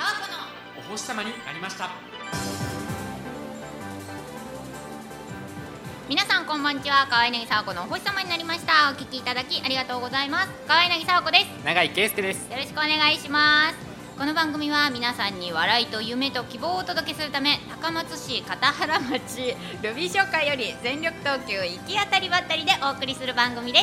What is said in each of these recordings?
タワコのお星様になりました。 皆さんこんばんちは。川柳沢子のお星様になりました。お聞きいただきありがとうございます。川柳沢子です。 永井圭介です。 よろしくお願いします。この番組は皆さんに笑いと夢と希望をお届けするため、高松市片原町ルビー商会より全力投球行き当たりばったりでお送りする番組です。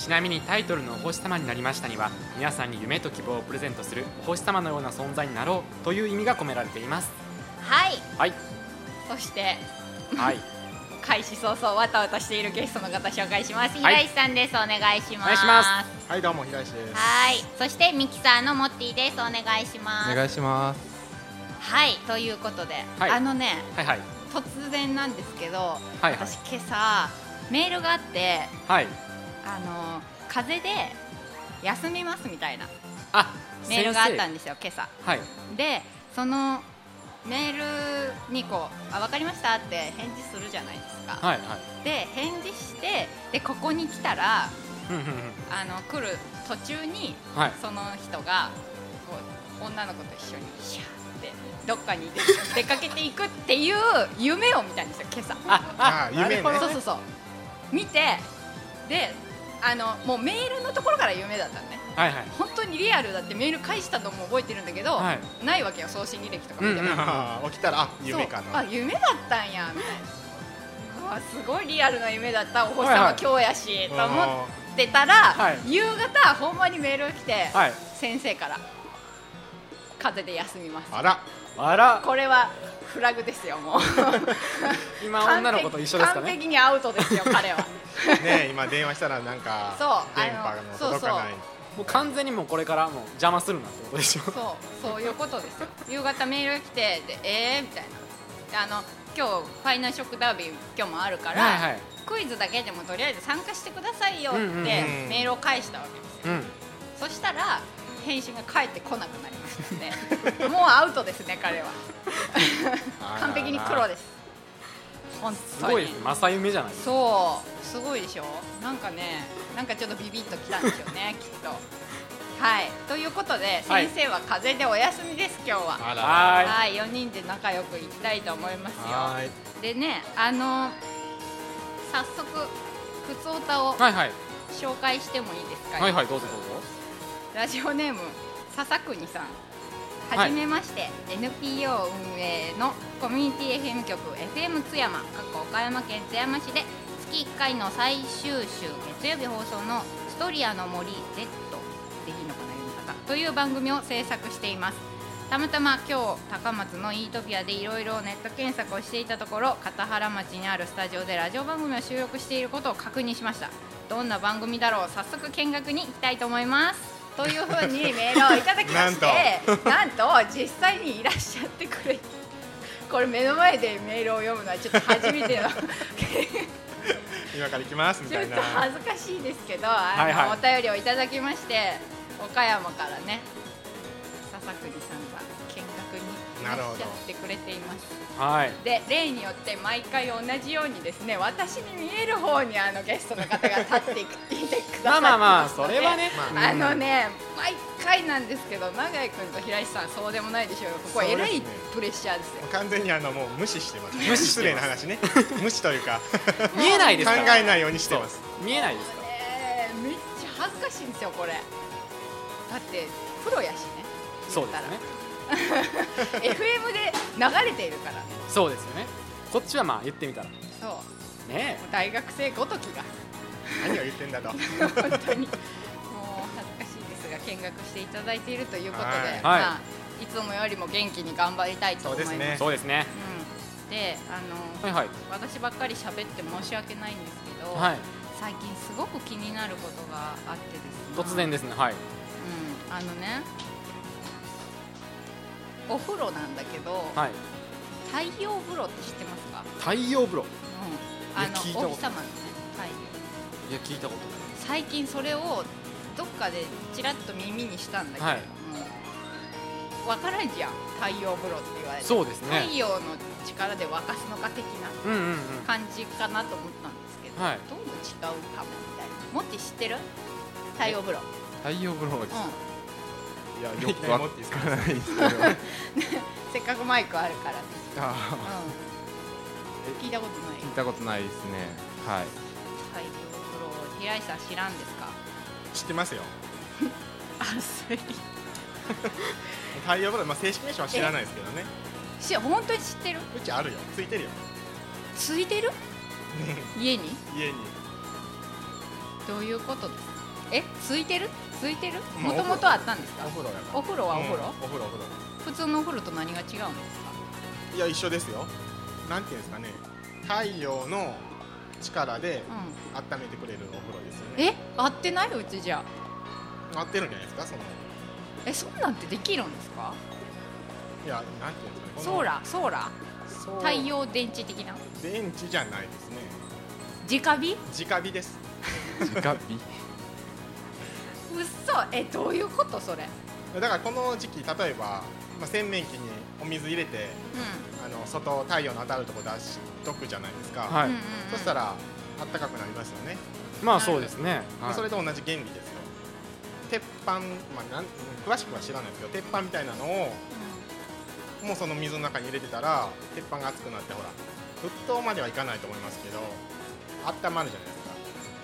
ちなみにタイトルのお星様になりましたには、皆さんに夢と希望をプレゼントするお星様のような存在になろうという意味が込められています。 はいはい。 そしてはい開始早々わたわたしているゲストの方紹介します。 はい平石さんです。お願いします。 お願いします。 はい、どうも平石です。 はい。そしてミキサーのモッティです。お願いします。 お願いします。 はい。ということで、 はいあのね、 はいはい突然なんですけど、 はい私今朝メールがあって、 はい。 風邪で休みますみたいなあ、 メールがあったんでですよ今朝。 はいで、そのメールにこう分かりましたって返事するじゃないですか。 はいはい。 で返事して、でここに来たらうんうんうん。 来る途中に、 はいその人がこう女の子と一緒にシャーってどっかに出かけていくっていう夢を見たんですよ今朝。 あ夢ねなるほどそうそうそう見て、でもうメールのところから夢だったのね。 はいはい。 本当にリアルだってメール返したのも覚えてるんだけど、 はいないわけよ送信履歴とか見ても、 うんうんあー起きたら夢かな。 そう夢だったんやみたいな。すごいリアルな夢だった。お星様今日やし、と思ってたら、 はい夕方ほんまにメールが来て、 はい。 先生から風邪で休みます。 あら、 あら、 これはフラグですよ。もう今女の子と一緒ですか完ね。 璧にアウトですよ彼は。 ね今電話したらなんかそう電波が届かない。 もう完全にもうこれからもう邪魔するなってことでしょ。 そういうことですよ。夕方メールが来て、でみたいな。で今日ファイナルショックダービー今日もあるから、 はいはい。 クイズだけでもとりあえず参加してくださいよってうんうんうんメールを返したわけですよ。 うん。 そしたら返信が返ってこなくなりましたのでもうアウトですね彼は。完璧に黒です。本当にすごいですね。正夢じゃないですか。 そうすごいでしょ。なんかね、なんかちょっとビビッときたんでしょうねきっと。はいということで、 はい先生は風邪でお休みです今日は。 あら。 ははい4人で仲良くいきたいと思いますよ。 はーい。 でね早速ふつおたをいはいはい紹介してもいいですか。 はいはい、どうぞどうぞ。 ラジオネーム笹国さん、 はいはじめまして、NPO 運営のコミュニティ FM 局 FM 津山岡山県津山市で月1回の最終週月曜日放送のストリアの森 Z でいいのかな読み方という番組を制作しています。たまたま今日高松のイートピアでいろいろネット検索をしていたところ、片原町にあるスタジオでラジオ番組を収録していることを確認しました。どんな番組だろう、早速見学に行きたいと思いますというふうにメールをいただきましてなんと実際にいらっしゃってくれ、これ目の前でメールを読むのはちょっと初めての今から行きますみちょっとたいな。 恥ずかしいですけど、 はいはいお便りをいただきまして、岡山からね笹国さんが見学にいらっしゃってくれています。 はい。 で例によって毎回同じようにですね、私に見える方にゲストの方が立っていてくださってますので、 まあまあまあ、それはね。 ま毎回なんですけど、永井君と平石さんそうでもないでしょうよ。ここえらいプレッシャーですよ。 完全にもう無視してます。 無視してます失礼な話ね。無視というか見えないです考から。 えないようにしてます。 見えないですかめっちゃ恥ずかしいんですよこれ。だってプロやしね。 ら。そうですね。 言ったら FM で流れているからね。 そうですよね。こっちはまあ言ってみたら。 そう。もうね大学生ごときが何を言ってんだと。 本当にもう恥ずかしいですが見学していただいているということで、 はいまあいつもよりも元気に頑張りたいと思います。 そうですねそうですね。 うん。ではいはい。 私ばっかり喋って申し訳ないんですけど、 はい。 最近すごく気になることがあってですね。 突然ですね。はい。 お風呂なんだけど、 はい。 太陽風呂って知ってますか？ 太陽風呂。 うん。 いや聞いたことお日様のね、太陽。 いや、聞いたこと最近それをどっかでちらっと耳にしたんだけれども、わからんじゃん、太陽風呂って言われない。 て。 そうですね。 太陽の力で沸かすのか的なうんうんうん。 感じかなと思ったんですけど、 はいどうも違うかもみたいな。もって知ってる？太陽風呂。 太陽風呂です。 ういいやよいきなりくわ持っていいですかからないですけどせっかくマイクあるからね、 あ聞いたことない聞いたことないですね。はい。 太陽風呂、平井さん知らんですか？ 知ってますよ。 あ、それ太陽風呂、まあ、正式名称は知らないですけどね。 本当に知ってる？ うちあるよ、ついてるよ。 ついてる？家に？ 家に。 どういうことですか？ついてる？ついてる？ まあもともとあったんですか？ お風呂やから。 お風呂はお風呂？ うんお風呂お風呂。 普通のお風呂と何が違うんですか？ いや一緒ですよ。なんていうんですかね、太陽の力でう温めてくれるお風呂ですよね。 ん。合ってない？うちじゃ。 合ってるんじゃないですか、その。 そんなんてできるんですか？ いや、なんていうんですかね。 ソーラーそう太陽電池的な？ 電池じゃないですね。 直火？ 直火です。 直火。 うっそ、どういうことそれ？ だからこの時期、例えば、まあ、洗面器にお水入れて、外太陽の当たるとこ出しとくじゃないですか。 はい。 そしたらあったかくなりますよね。 まあそうですね。はいそれと同じ原理ですよ。鉄板、詳しくは知らないですけど、鉄板みたいなのをもうその水の中に入れてたら鉄板が熱くなって、ほら沸騰まではいかないと思いますけど温まるじゃないですか。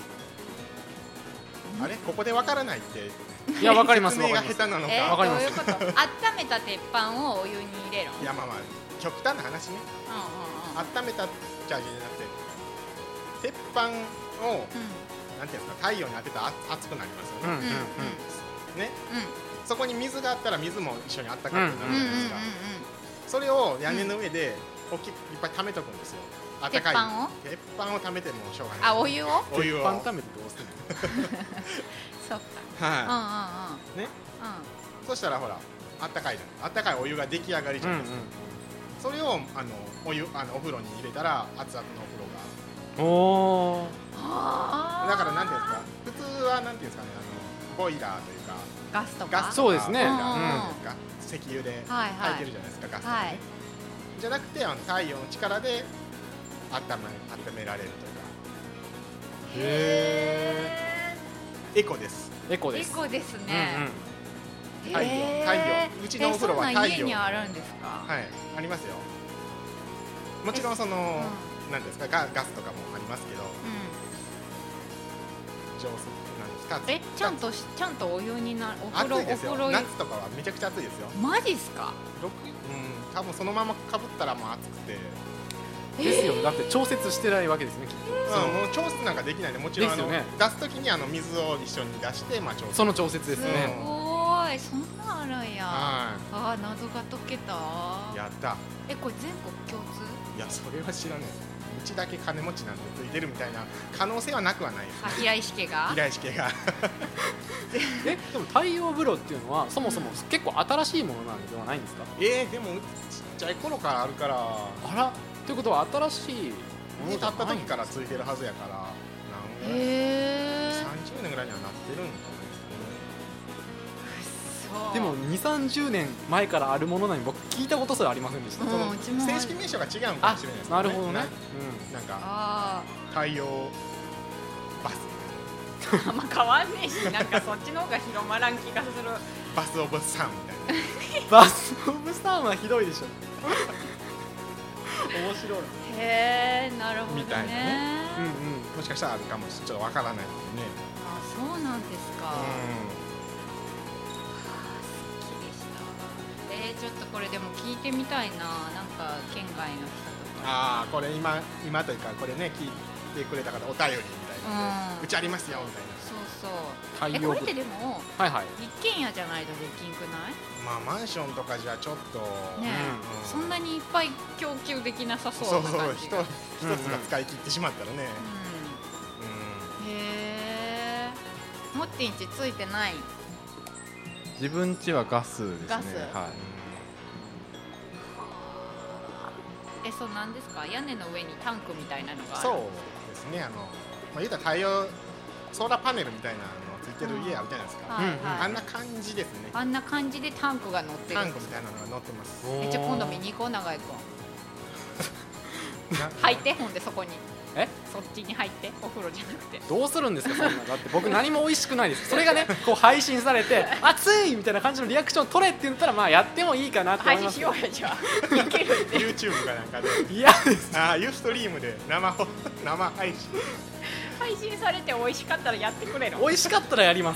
あれここでわからないって。 いやわかります説明がわかります。 下手なのか。 わかりますどういうこと？温めた鉄板をお湯に入れるの？ いやまあ極端な話ね。温めたじゃなくて鉄板をなんていうんですか、太陽に当てたら熱くなりますよね。ね。そこに水があったら水も一緒にあったかくなるじゃないですか。それを屋根の上でいっぱい溜めとくんですよ。温かい鉄板を溜めてもしょうがない。 お湯を？ お湯を。 鉄板貯めてどうするの？ そっか。 はいね。そしたらほらあったかいじゃん。あったかいお湯が出来上がりじゃないですか。それをお風呂に入れたら熱々のお風呂が。 おお。 だからなんていうんですか、普通はなんていうんですかね、ボイラーというかガスとか。 そうですね。 なんですか、石油で炊いてるじゃないですか、ガスとかね。じゃなくて太陽の力で温められるというか。エコです。 エコです。 エコですね。 太陽。うちのお風呂は太陽。 そんな家にあるんですか？ はい、ありますよ。もちろんそのなんですか、ガスとかもありますけど。上手なんですか。 ちゃんとお湯になる。お風呂夏とかはめちゃくちゃ暑いですよ。 マジっすか？ 多分そのままかぶったらもう暑くて。 ですよね。だって調節してないわけですね、きっと。 もう調節なんかできないんで、もちろん出すときに水を一緒に出して調節。 その調節ですね。 すごい、そんなあるんや。謎が解けた。 やった。 これ全国共通？ いや、それは知らない。うちだけ金持ちなんでついてるみたいな可能性はなくはないです。 平石家が？ 平石家が。 でも太陽風呂っていうのはそもそも結構新しいものなんではないんですか？ でもちっちゃい頃からあるから。 あら。ということは新しいものだった時からついてるはずやから、30年ぐらいにはなってるんじゃないですかね。 でも2、30年前からあるものなのに僕聞いたことすらありませんでした。 正式名称が違うかもしれないですね。 なるほどね。 なんか太陽バスあんま変わんねえし、なんかそっちの方が広まらん気がする。 バスオブサンみたいな。 バスオブサンはひどいでしょ。面白い。 なるほどね。 みたいなね。もしかしたらあるかもしれない。ちょっとわからないのでね。 そうなんですか。好きでした。ちょっとこれでも聞いてみたいな。なんか県外の人とか。 これ今というかこれね聞いてくれた方お便りみたいな。うちありますよみたいな。 そう。これってでも一軒家じゃないとできんくない？ マンションとかじゃちょっとね、そんなにいっぱい供給できなさそうな感じが。 一つが使い切ってしまったらね。 へー。モッティンちついてない？ 自分家はガスですね。 ガス。 はい。 そうなんですか？屋根の上にタンクみたいなのがある？ そうですね。言うたら太陽ソーラーパネルみたいなのついてる家あるじゃないですか。あんな感じですね。 あんな感じでタンクが乗ってる。 タンクみたいなのが乗ってます。 じゃあ今度見に行こう、長井君。入ってほんでそこに。 そっちに入ってお風呂じゃなくて。 どうするんですかそんな。だって僕何も美味しくないです。それがねこう配信されて熱いみたいな感じのリアクション取れって言ったらまあやってもいいかなって思います。 配信しようよじゃあ。いけるって。 YouTube かなんかで嫌です。 ユーストリームで生配信配信されて美味しかったらやってくれる。 美味しかったらやります。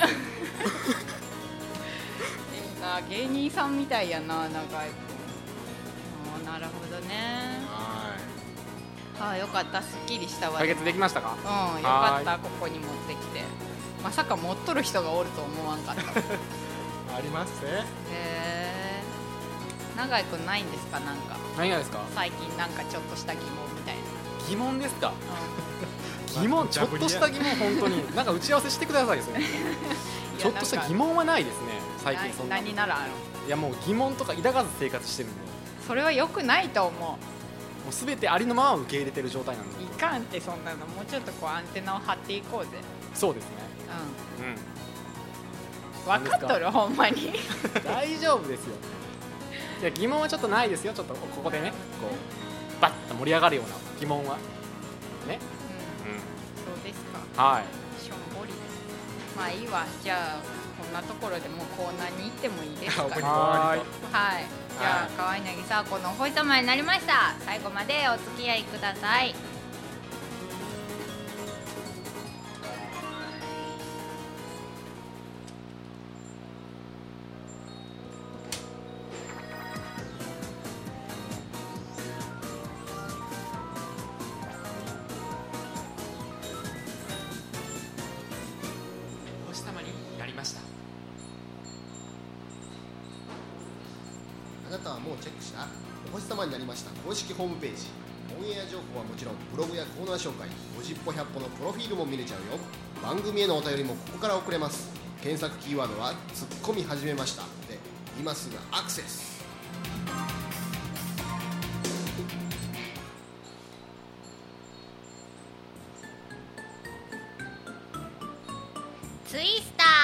芸人さんみたいやな、長井君。なるほどね。よかった、すっきりしたわ。 解決できましたか？ よかった、ここに持ってきて。まさか持っとる人がおると思わんかった。 ありますね。 長井君ないんですか？なんか何がですか？ 最近なんかちょっとした疑問みたいな。 疑問ですか？疑問、ちょっとした疑問、本当になんか打ち合わせしてくださいよそれ。ちょっとした疑問はないですね最近。そんな何ならある？ いやもう疑問とか抱かず生活してるんで、 それは良くないと思う。 もう全てありのまま受け入れてる状態なんで。 いかんって、そんなのもうちょっとこうアンテナを張っていこうぜ。 そうですね。 分かっとるほんまに。 大丈夫ですよ。いや疑問はちょっとないですよ。ちょっとここでねこうバッと盛り上がるような疑問はね。 そうですか。 はい。 しょんぼり。まあいいわ。じゃあこんなところでもうコーナーに行ってもいいですか？ はい。 じゃあ河合渚子のお星様になりました。最後までお付き合いください。 お星様になりました。 あなたはもうチェックしたお星様になりました公式ホームページ。オンエア情報はもちろんブログやコーナー紹介、50歩100歩のプロフィールも見れちゃうよ。番組へのお便りもここから送れます。検索キーワードはツッコミ始めましたで今すぐアクセス。 ツイスタ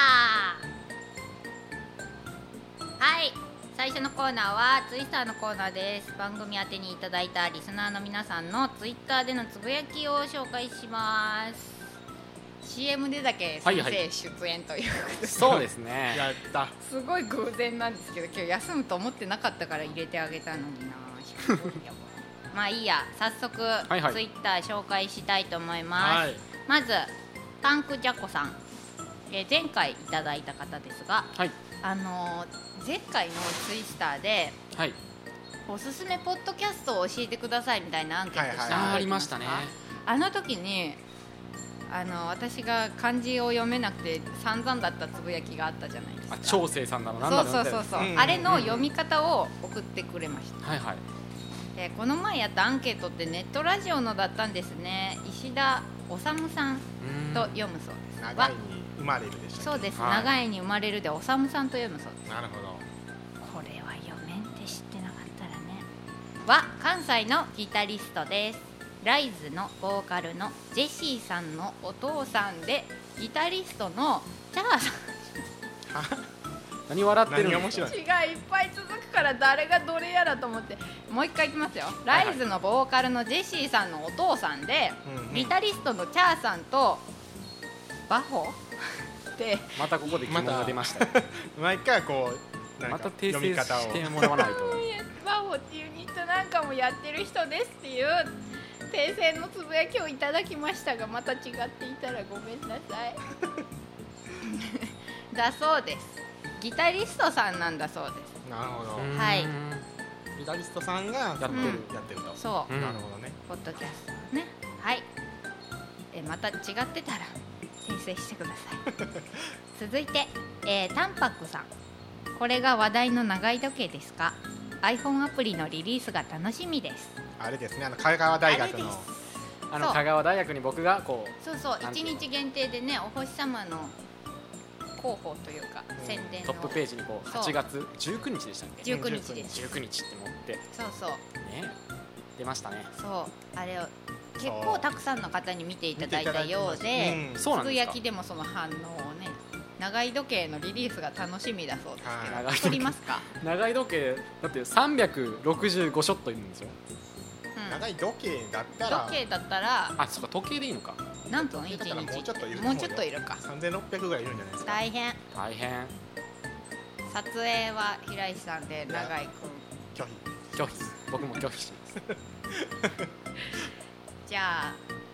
ー。はい、最初のコーナーはツイスターのコーナーです。番組宛てにいただいたリスナーの皆さんのツイッターでのつぶやきを紹介します。 CM でだけ先生出演ということで、 そうですね。 やった。 すごい偶然なんですけど、今日休むと思ってなかったから入れてあげたのにな。まあいいや、早速、ツイッター紹介したいと思います。まずタンクジャコさん、前回いただいた方ですが、前回のツイスターで、おすすめポッドキャストを教えてくださいみたいなアンケートしたのがありましたね。 あの時に私が漢字を読めなくて散々だったつぶやきがあったじゃないですか。 長生さんだろなんだろそう、あれの読み方を送ってくれました。この前やったアンケートってネットラジオのだったんですね。石田治さんと読むそうです。 長いに生まれるでした。 そうです、長いに生まれるで治さんと読むそうです。 なるほど。 これは読めんって知ってなかったらね。は関西のギタリストです。ライズのボーカルのジェシーさんのお父さんでギタリストのチャーさん。 何笑ってるの？ 面白い。 違いっぱい続くから誰がどれやらと思って、もう一回いきますよ。ライズのボーカルのジェシーさんのお父さんで、ギタリストのチャーさんとバホで、 またここで疑問が出ました。 毎回こうまた訂正してをもらわないと。 バホっていうユニットなんかもやってる人ですっていう訂正のつぶやきをいただきましたが、また違っていたらごめんなさい。だそうです。ギタリストさんなんだそうです。 なるほど。 はい。 ギタリストさんがやってると。 そう。 なるほどね。 ポッドキャストね。はい。また違ってたら訂正してください。続いて、タンパックさん。これが話題の長い時計ですか？ iPhone アプリのリリースが楽しみです。 あれですね、香川大学の香川大学に僕がこうそう1日限定でね、お星様の広報というか宣伝のトップページにこう8月19日でしたっけ ？19日です。 19日って持ってそうね、出ましたね。 そうあれを結構たくさんの方に見ていただいたようで、つぶやきでもその反応をね、長い時計のリリースが楽しみだそうですけど、撮りますか？ 長い時計だって365ショットいるんですよ。 長い時計だったら時計だったらあ、そうか、時計でいいのか。 何分1 だからもう日ちょっといるともう思うよちょっといるか。 3600ぐらいいるんじゃないですか。 大変。 大変。 撮影は平石さんで永井君拒否。 拒否。僕も拒否します。 じゃあ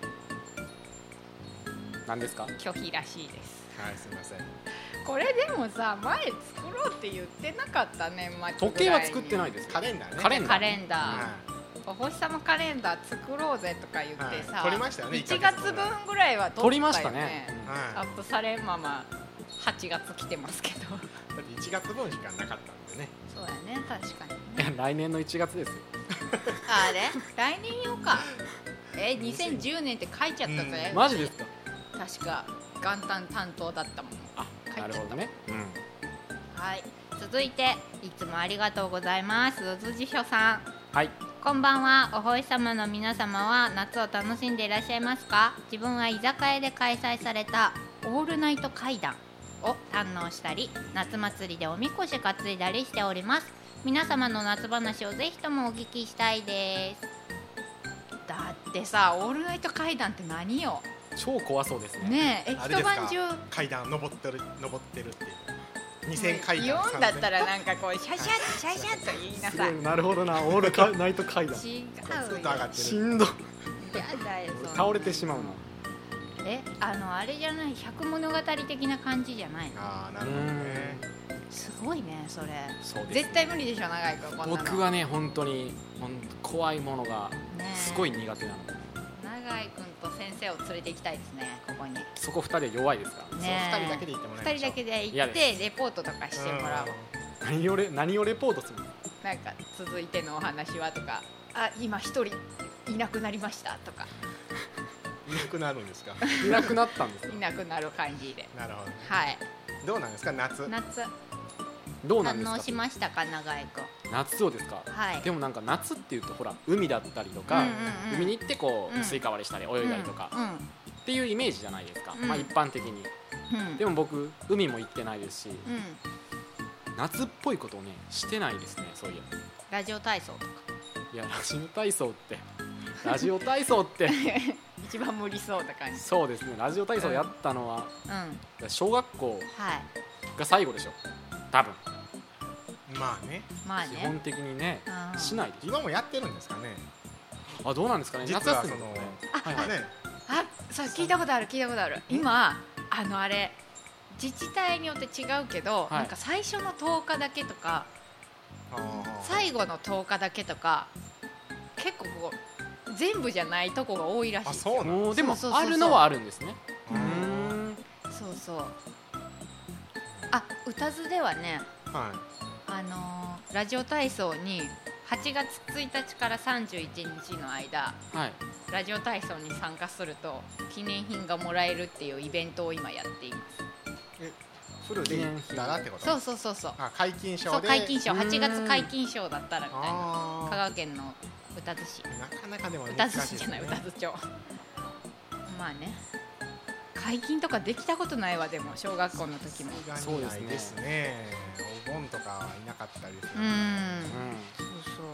何ですか。 拒否らしいです。 はい、すみません。 これでもさ、前作ろうって言ってなかった年末ぐらいに。 時計は作ってないです。 カレンダーね。 カレンダーカレンダー、 はお星様カレンダー作ろうぜとか言ってさ、 はい撮りましたよね 1月分ぐらいは撮ったよね。 撮りましたね。 い。はアップされんまま8月来てますけど。 い。だって1月分しかなかったんでね。 そうやね、確かに。 いや、来年の1月ですよ。 あれ来年よか。2010年って書いちゃったぜ、 マジですか。 確か元旦担当だったもん。 あ、 書いちゃったなるほどね。 はい、続いていつもありがとうございます。うずじしょさん、 はい。 こんばんは。お星様の皆様は夏を楽しんでいらっしゃいますか？自分は居酒屋で開催されたオールナイト怪談を堪能したり、夏祭りでおみこし担いだりしております。皆様の夏話をぜひともお聞きしたいです。だってさ、オールナイト怪談って何よ。 超怖そうですね。 ねえ、 あれですか一晩中階段登ってるっていう。2000階段。 読んだったらなんかこうシャシャッシャシャッと言いなさい。 すごい、なるほどな。オールナイト階段。 違うよ。 ずっと上がってる。 しんど。 やだよ。そんな倒れてしまうな。 あれじゃない、百物語的な感じじゃないの。 ああ、なるほどね。 すごいね、それ。 そうですね。 絶対無理でしょ、長井君。こんなの僕はね、本当に怖いものがねえすごい苦手なの。 長井君と先生を連れて行きたいですね、ここに。 そこ2人弱いですから。 ねそう、2人だけで行ってもらいましょう。 2人だけで嫌で行ってレポートとかしてもらおう。 何をレポートするの。 なんか続いてのお話はとか、あ、今一人いなくなりましたとか、 いなくなるんですか。 いなくなったんですよ。 いなくなる感じで。 なるほど。 はい。 どうなんですか、夏。 夏堪どうなんですか。 能しましたか、長井君。 夏をですか。 はい。 でもなんか夏っていうとほら海だったりとか、 うんうんうん海に行ってこう、 うんスイカ割りしたり泳いだりとか、 うんっていうイメージじゃないですか、 うんまあ一般的に。 うんでも僕海も行ってないですし、 うん、 夏っぽいことをねしてないですね。そういや、 ラジオ体操とかいやラジオ体操ってラジオ体操って一番無理そうな感じ。 そうですね。ラジオ体操やったのは、 うん、はい。 小学校が最後でしょ多分。 まあね。 まあね。 基本的にね、 うんしないでし今もやってるんですかね。 ょ。あ、どうなんですかね。 実夏休みはその、 とかね。 はいはいね。 あ、そう聞いたことある聞いたことある。今あれ自治体によって違うけど、 はいなんか最初の10日だけとかあー最後の10日だけとか結構こう全部じゃないとこが多いらしいあ、 ですよ。 そうなの。 もうでもそうそうそうそうあるのはあるんですね。 ううんーん。 そうそう。あ、歌津ではね、 はラジオ体操に8月1日から31日の間はい。 ラジオ体操に参加すると記念品がもらえるっていうイベントを今やっています。 い。フルで行ったらってこと。 そうそうそうそう。 あ、解禁賞そうで。 解禁賞、 うーん 8月解禁賞だったらみたいな。 あ香川県の歌津市、 あ。なかなかでも歌難しいですね。 津市じゃない、歌津町。まあね、解禁とかできたことないわ。でも小学校の時も。 そうですね。ですね。お盆とかはいなかったりする。 うん、そう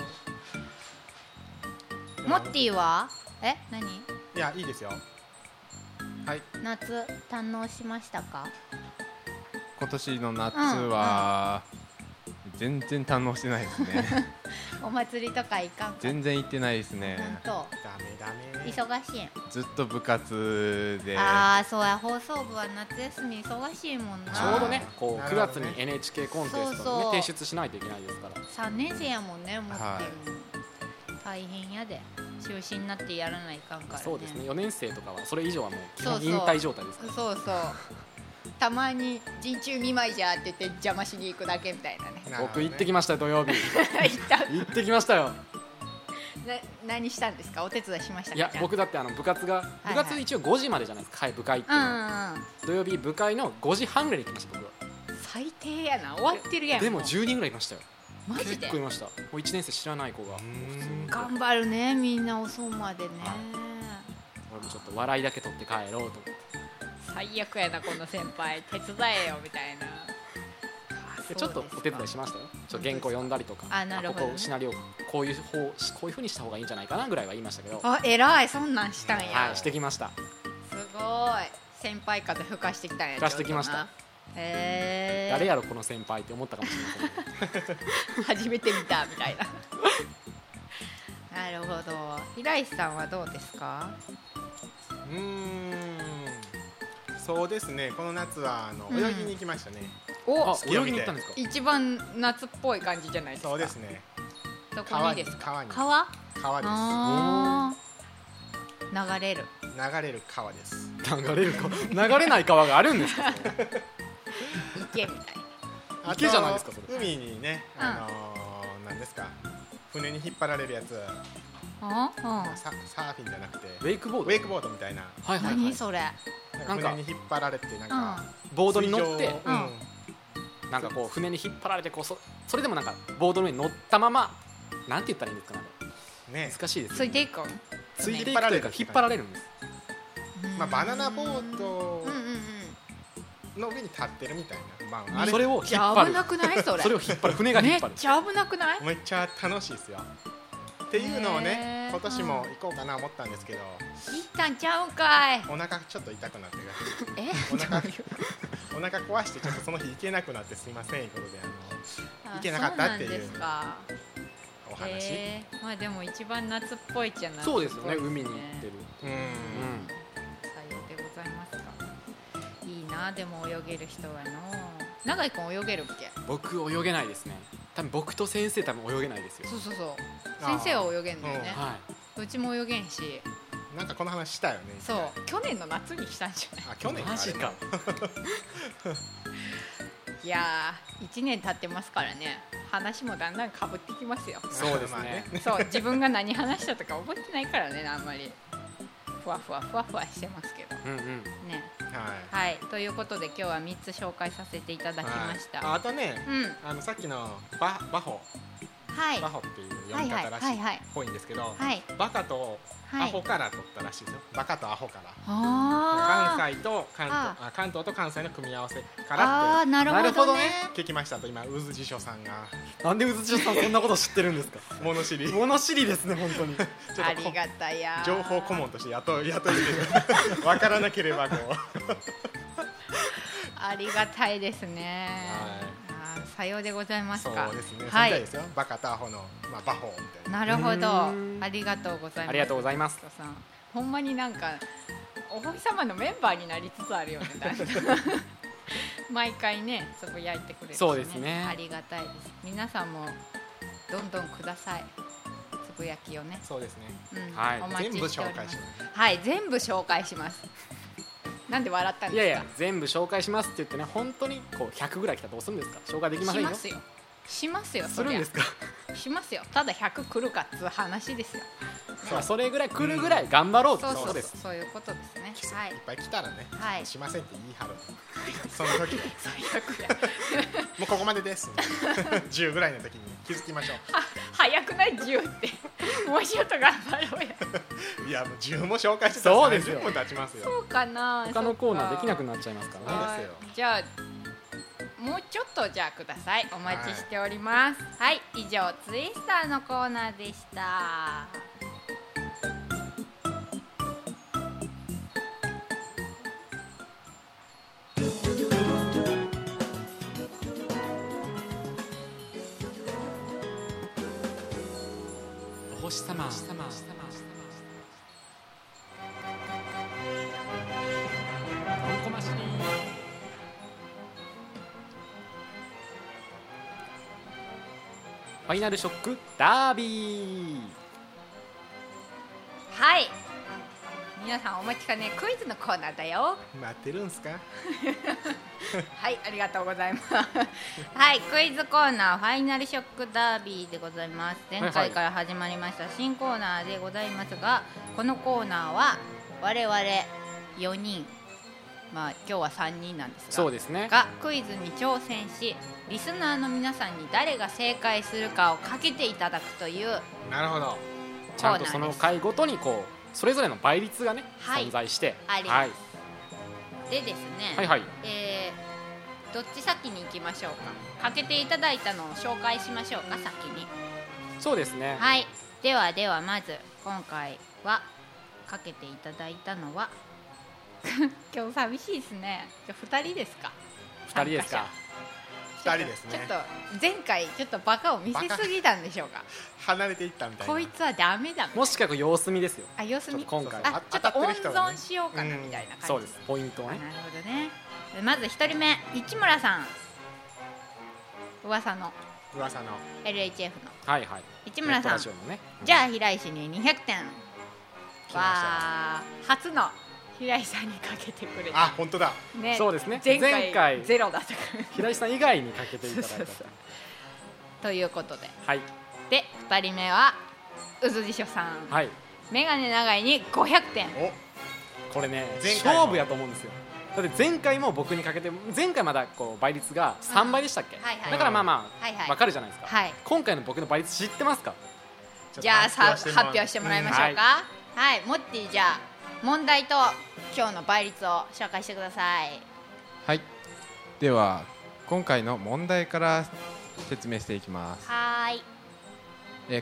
そう。モッティは何？ いや、いいですよ。はい。 夏堪能しましたか？ 今年の夏は、全然堪能してないですね。 お祭りとか行かんか？ 全然行ってないですね。 本ダメダ当メ。 忙しいん。 ずっと部活で。 ああ、そうや、放送部は夏休み忙しいもんな。 ちょうどね、こう9 なるほどね月に NHK コンテストにねそうそう提出しないといけないですから。 3年生やもんね、モッティも、 はい大変やで。中止になってやらないかんからね。 そうですね。4年生とかはそれ以上はもう基そうそう本引退状態ですから。 そうそう。たまに陣中見舞いじゃって言って邪魔しに行くだけみたいなね。 僕行ってきましたよ、土曜日。 行った行ってきましたよ。 何したんですか？お手伝いしましたか？ いや、僕だって部活がいはい部活一応5時までじゃないですか。部会っていううんうのは。 んうん。 土曜日部会の5時半ぐらいに行きました僕は。 最低やな、終わってるやん。 でもう 10人ぐらいいましたよ。 マジで結構いました。もう1年生知らない子が。 頑張るね、みんな遅うまでね。 俺もちょっと笑いだけ取って帰ろうと思って。 最悪やな、この先輩手伝えよみたいな。 でちょっとお手伝いしましたよ。ちょっと原稿読んだりとか、 あ、なるほどねここシナリオこういう風にした方がいいんじゃないかなぐらいは言いましたけど、 あ、偉い、そんなんしたんや。 はい、してきました。 すごい、先輩風吹かしてきたんや。 吹かしてきました。誰やろこの先輩って思ったかもしれません初めて見たみたいななるほど。平石さんはどうですか？ そうですね、この夏は泳ぎに行きましたね。 お、 泳ぎに行ったんですか？ 一番夏っぽい感じじゃないですか。 そうですね。 どこにですか？ 川に。 川です。 流れる川です。 流れない川があるんですか？ 池みたいな。 池じゃないですかそれ。 海にね、なんですか、船に引っ張られるやつ、サーフィンじゃなくてウェイクボードみたいな。 何それ？ 船に引っ張られてなんかボードに乗って、なんかこう船に引っ張られてこうそれでもなんかボードの上に乗ったまま、なんて言ったらいいんですかね。難しいです。 ついていくん？ ついていくというか引っ張られるんです。 バナナボートの上に立ってるみたいな。 それを引っ張る。 危なくないそれ？ それを引っ張る、船が引っ張る。 めっちゃ危なくない？ めっちゃ楽しいですよ。っていうのをね、今年も行こうかな思ったんですけど、 行ったんちゃうんかい。 お腹ちょっと痛くなってお腹壊してちょっとその日行けなくなってすいませんいうことで行けなかったっていうお話。 まあでも一番夏っぽいじゃない。 そうですよね、海に行ってる。 さようでございますか。いいな、でも泳げる人はの。永井君泳げるっけ？ 僕泳げないですね。多分僕と先生多分泳げないですよ。 そう先生は泳げんだよね。うちも泳げんし。 なんかこの話したよね。 そう、去年の夏にしたんじゃない？ 去年マジかいやー、1年経ってますからね、話もだんだんかぶってきますよ。 そうですね。 そう、自分が何話したとか覚えてないからね、あんまりふわふわしてますけどね。はい、ということで今日は3つ紹介させていただきました。 あとね、さっきのバホっていう読み方らしいっぽいんですけど、バカとアホから取ったらしいですよ。バカとアホから、関東と関西の組み合わせからって。 なるほどね。 聞きましたと今うず辞書さんが。 なんでうず辞書さんそんなこと知ってるんですか？ 物知りですね、本当に。 ありがたや。 情報顧問として雇いて分からなければこうありがたいですね。さようでございますか。 そうですね。はい。ですよ。バカとアホのバホみたいな。 なるほど。ありがとうございます。 ありがとうございます。 ほんまになんかお星様のメンバーになりつつあるよね。毎回ね、つぶやいてくれる。 そうですね。 ありがたいです。皆さんもどんどんください。つぶやきをね。 そうですね。 はい。お待ちしております。 全部紹介します。 はい、全部紹介します。なんで笑ったんですか？ いやいや、全部紹介しますって言ってね、本当にこう100ぐらい来たらどうするんですか？紹介できませんよ。 しますよ。 するんですか？ しますよ。ただ100来るかっつう話ですよ。 それぐらい来るぐらい頑張ろうってことです。そういうことですね。 はい。いっぱい来たらね、しませんって言い張る。その時は最悪や。 もうここまでです。10ぐらいの時に気づきましょう。 早くない10って。もうちょっと頑張ろうや。 いやもう10も紹介してたら30分経ちますよ。 そうかな。 他のコーナーできなくなっちゃいますからね。 じゃあもうちょっとじゃあください。お待ちしております。はい、以上ツイスターのコーナーでした。 お星様。ファイナルショックダービー。 はい、皆さんお待ちかね、クイズのコーナーだよ。 待ってるんすか？ はい、ありがとうございます。はい、クイズコーナーファイナルショックダービーでございます。前回から始まりました新コーナーでございますが、このコーナーは我々4人、まあ今日は3人なんですが、 そうですね、 がクイズに挑戦し、リスナーの皆さんに誰が正解するかをかけていただくという。 なるほど。 ちゃんとその回ごとにこうそれぞれの倍率がね、存在してあります。でですね、 どっち先に行きましょうか。かけていただいたのを紹介しましょうか、先に。 そうですね。 はい、ではまず今回はかけていただいたのは今日寂しいですね。じゃあ2人ですか。 2人ですか。 2人ですね。 ちょっと前回ちょっとバカを見せすぎたんでしょうか。 離れていったみたいな。 こいつはダメだ。 もしかく様子見ですよ。 あ、様子見。 今回あ、ちょっと温存しようかなみたいな感じ。 そうです。ポイントはね。 なるほどね。まず1人目、市村さん。噂の LHF のはいはい。 市村さん。 ね、 じゃあ平石に200点。わー、初の平石さんにかけてくれた。 あ、本当だ。 ね、 そうですね。 前回ゼロだったから。 平石さん以外にかけていただいたということで。 はい。 で2人目はうずじしょさん。 はい。 メガネ長いに500点。 お、 これね、勝負やと思うんですよ。だって前回も僕にかけて、前回まだこう倍率が3倍でしたっけ、 はいはい、 だからまあはいはい、 分かるじゃないですか、 はい、 今回の僕の倍率知ってますか。 じゃあ発表してもらいましょうか。はい、モッティ、じゃあ問題と今日の倍率を紹介してください。 はい、では今回の問題から説明していきます。 はい、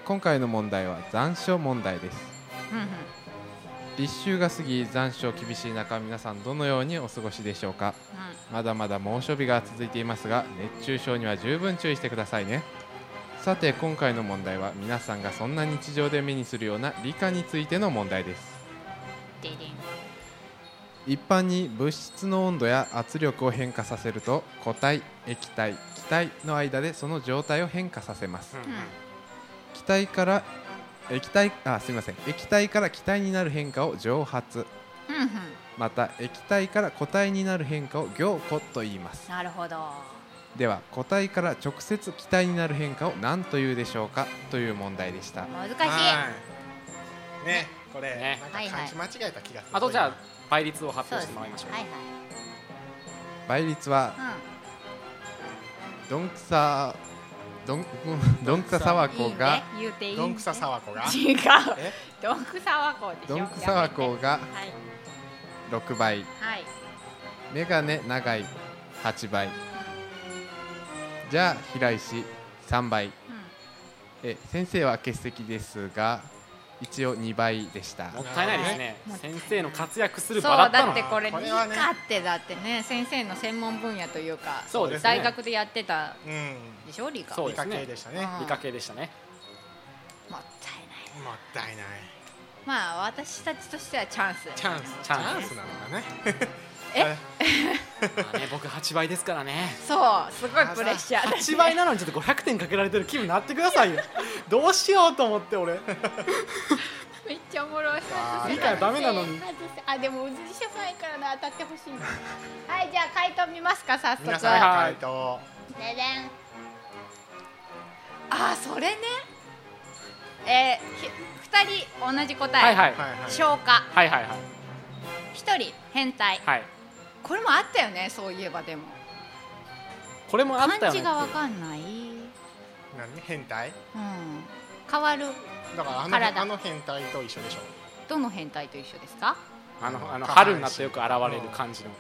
今回の問題は残暑問題です。立秋が過ぎ残暑厳しい中、皆さんどのようにお過ごしでしょうか。まだまだ猛暑日が続いていますが、熱中症には十分注意してくださいね。さて今回の問題は皆さんがそんな日常で目にするような理科についての問題です。一般に物質の温度や圧力を変化させると、固体、液体、気体の間でその状態を変化させます。液体から気体になる変化を蒸発、また液体から固体になる変化を凝固と言います。 なるほど。 では固体から直接気体になる変化を何というでしょうかという問題でした。 難しいね、これね、 なんか漢字間違えた気がする。 あとじゃあ倍率を発表してもらいましょう。 倍率は、どんくささわこがどんくささわこが違う、どんくさわこでしょ。 どんくさわこが6倍、メガネ長い8倍、じゃあ平石3倍、先生は欠席ですが一応2倍でした。 もったいないですね。先生の活躍する場そうだったの。 だってこれ理科ってだってね、先生の専門分野というか、 そうですね、 大学でやってたでしょ、理科。 そうですね、 理科系でしたね。 理科系でしたね。 もったいない。 もったいない。 まあ私たちとしてはチャンス。 チャンスなのかね。 僕8倍ですからね。 そう、すごいプレッシャー。 8倍なのにちょっと500点かけられてる気分になってくださいよ。どうしようと思って俺。 めっちゃおもろい。 理解ダメなのに。 あ、でもうずりしゃさんからな、当たってほしいな。はい、じゃあ回答見ますか、早速。 皆さん回答。 ででん。あ、それね。2人同じ答え。消化。 はいはいはい。 1人変態。 はい。これもあったよね、そういえば。でもこれもあったよね。 漢字がわかんない。 何変態？ 変わる。 だからあの変態と一緒でしょ。 どの変態と一緒ですか？ 春になってよく現れる感じの。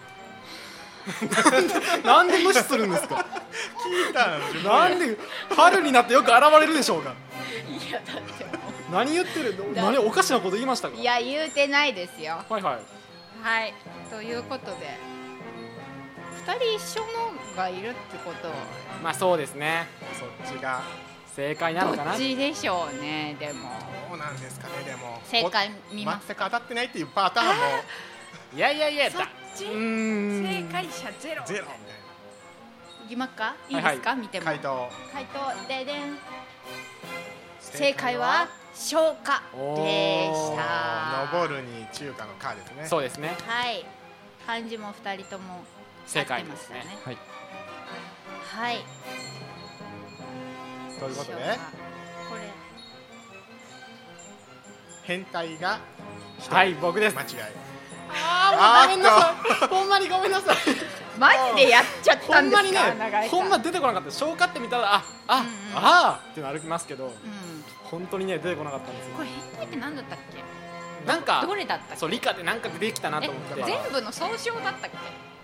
なんで無視するんですか？ 聞いたの。 なんで春になってよく現れるでしょうか？ いや、だって何言ってる？何おかしなこと言いましたか？ いや、言うてないですよ。 はいはい。 はい、ということで2人一緒のがいるってことは、 まあそうですね。 そっちが正解なのかな。 どっちでしょうね。でもどうなんですかね。でも正解見ます。 全く当たってないっていうパターンも。 いやそっち正解者ゼロみたいな。いきますか？いいですか？見ても回答ででん。正解は消化でした。 登るに中華の華ですね。 そうですね。 はい、漢字も2人とも正解ですね。 はいはい。 ということで、 これ変態がはい僕です。 間違い。 ああ、もうごめんなさい。ほんまにごめんなさい。 マジでやっちゃったんですか？ ほんまにね、ほんま出てこなかった。消化って見たらあってなりますけど、本当にね出てこなかったんですよ。 これ変態って何だったっけ？ なんかどれだったっけ？ そう、理科でなんか出てきたなと思って。 全部の総称だったっけ？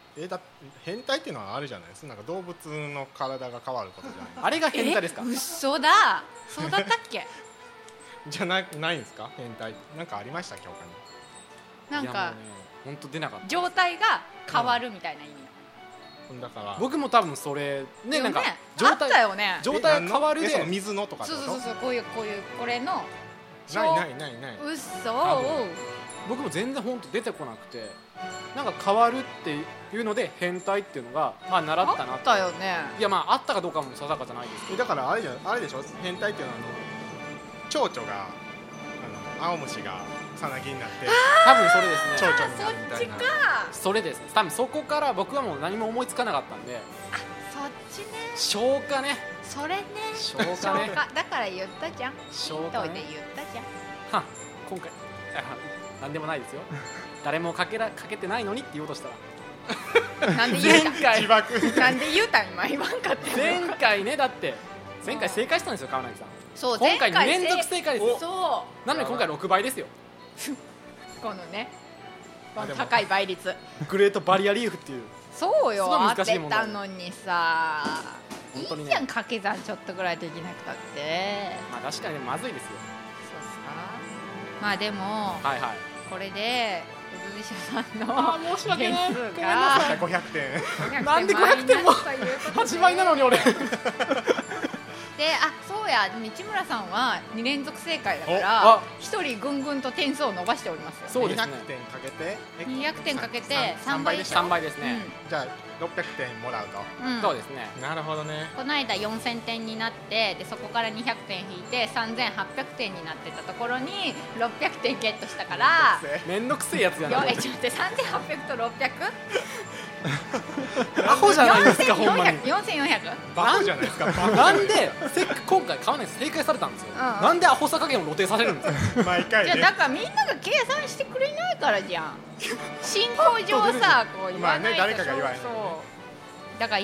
だって変態っていうのはあるじゃないですか。なんか動物の体が変わることじゃないですか。 あれが変態ですか？ 嘘だ、そうだったっけ？ じゃないんですか変態。なんかありましたっけ他に。 なんか本当出なかった。 状態が変わるみたいな意味だから僕も多分それね、なんかあったよね。 状態変わるで、 その水のとかってこと。 そうこういうこれのない嘘多僕も全然本当出てこなくて、なんか変わるっていうので変態っていうのがまあ習ったなあったよね。 いやまああったかどうかも定かじゃないですけど、 だからあれでしょ変態っていうのは蝶々が青虫がさなぎになって多分それですね。 蝶々になるみそっちか。 たいな。 それです多分そこから僕はもう何も思いつかなかったんで、 そっちね。 消化ね、 それね。 消化ね、 だから言ったじゃん。 消化ねヒントで言ったじゃん。 は今回なんでもないですよ誰もかけてないのにって言おうとしたらなんで言うた前回自爆なんで言うたん今言わんかった前回ね、だって前回正解したんですよ川柳さん。 そう今回前 2連続正解ですよ。 そうなので今回6倍ですよ。 このねこあでもの高い倍率グレートバリアリーフっていうそうよすごい当て難しい問題たのにさいい本当にねじゃん掛け算ちょっとぐらいできなくたってまあ確かにまずいですよ。 そうっすか。まあでもはいはい。 これでうずりしゃさんあのー申し訳ない点数ごめんなさがい 500点なんで500点も8倍なのに俺。 でそうや道村さんは2連続正解だかおらあ 1人ぐんぐんと点数を伸ばしておりますよそうですね 200点かけて 200点かけて 3 3倍でしょ 3倍ですね。 じゃあ600点もらうと。 うんそうですね。 なるほどね。 この間4000点になってでそこから200点引いて3800点になってたところに600点ゲットしたからめんどくせえやつやな。 ちょっと待って3800と 600? アホじゃないですかほんまに。 4400 バカじゃないですか。バカなんで今回川根正解されたんですよ。 うんなんでアホさ加減を露呈されるんですか。 毎回ね。 じゃあだからみんなが計算してくれないからじゃん進行上さこう言わないとまあね誰かが言わないとねそうだから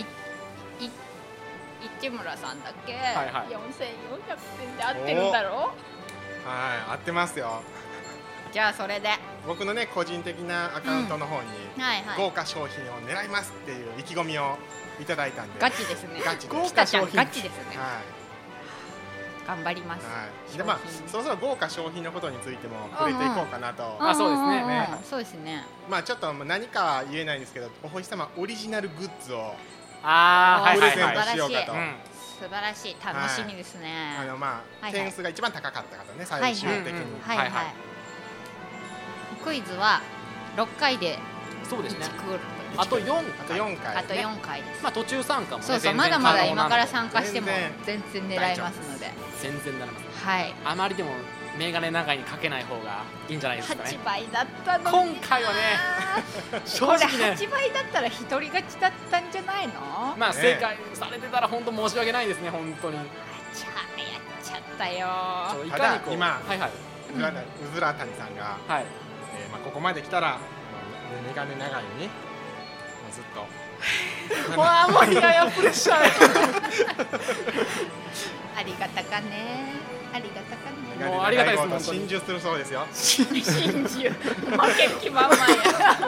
市村さんだけ、 はいはい 4400点で合ってるんだろはい合ってますよ。 じゃあそれで僕のね個人的なアカウントの方にはいはい豪華商品を狙いますっていう意気込みをいただいたんで。 ガチですねガチで豪華ちゃんガチですねは頑張りますいはい。でまあそろそろ豪華商品のことについても触れていこうかなと。 あそうですねんんんそうですねまあちょっと何かは言えないんですけど、お星様オリジナルグッズをあーはいはいプレゼントはい。 しようかと。 うん素晴らしい楽しみですねまあはい点数が一番高かった方ねはい最終的に。 はいはいクイズは6回で1 そうですね。 クールあと4 あと4回あと4回ですまあ途中参加もねそうそう全然まだまだ可能なんで今から参加しても全全然狙えますので全然なります。 はいあまりでもメガネ長いにかけない方がいいんじゃないですかね 8。倍だったのにな今回はね正これ直ね 8倍だったら一人勝ちだったんじゃないのまあね正解されてたら本当申し訳ないですね本当に。 やっちゃったよいたかにこうだ今はいはいうずら谷さんがはい。 まあここまで来たらメガネ長いにもうずっとわあもういやいやプレッシャーや。 ありがたかねありがたかねメガネもうありがたいです長いこと本当に心中するそうですよ。 真珠負ける気満々や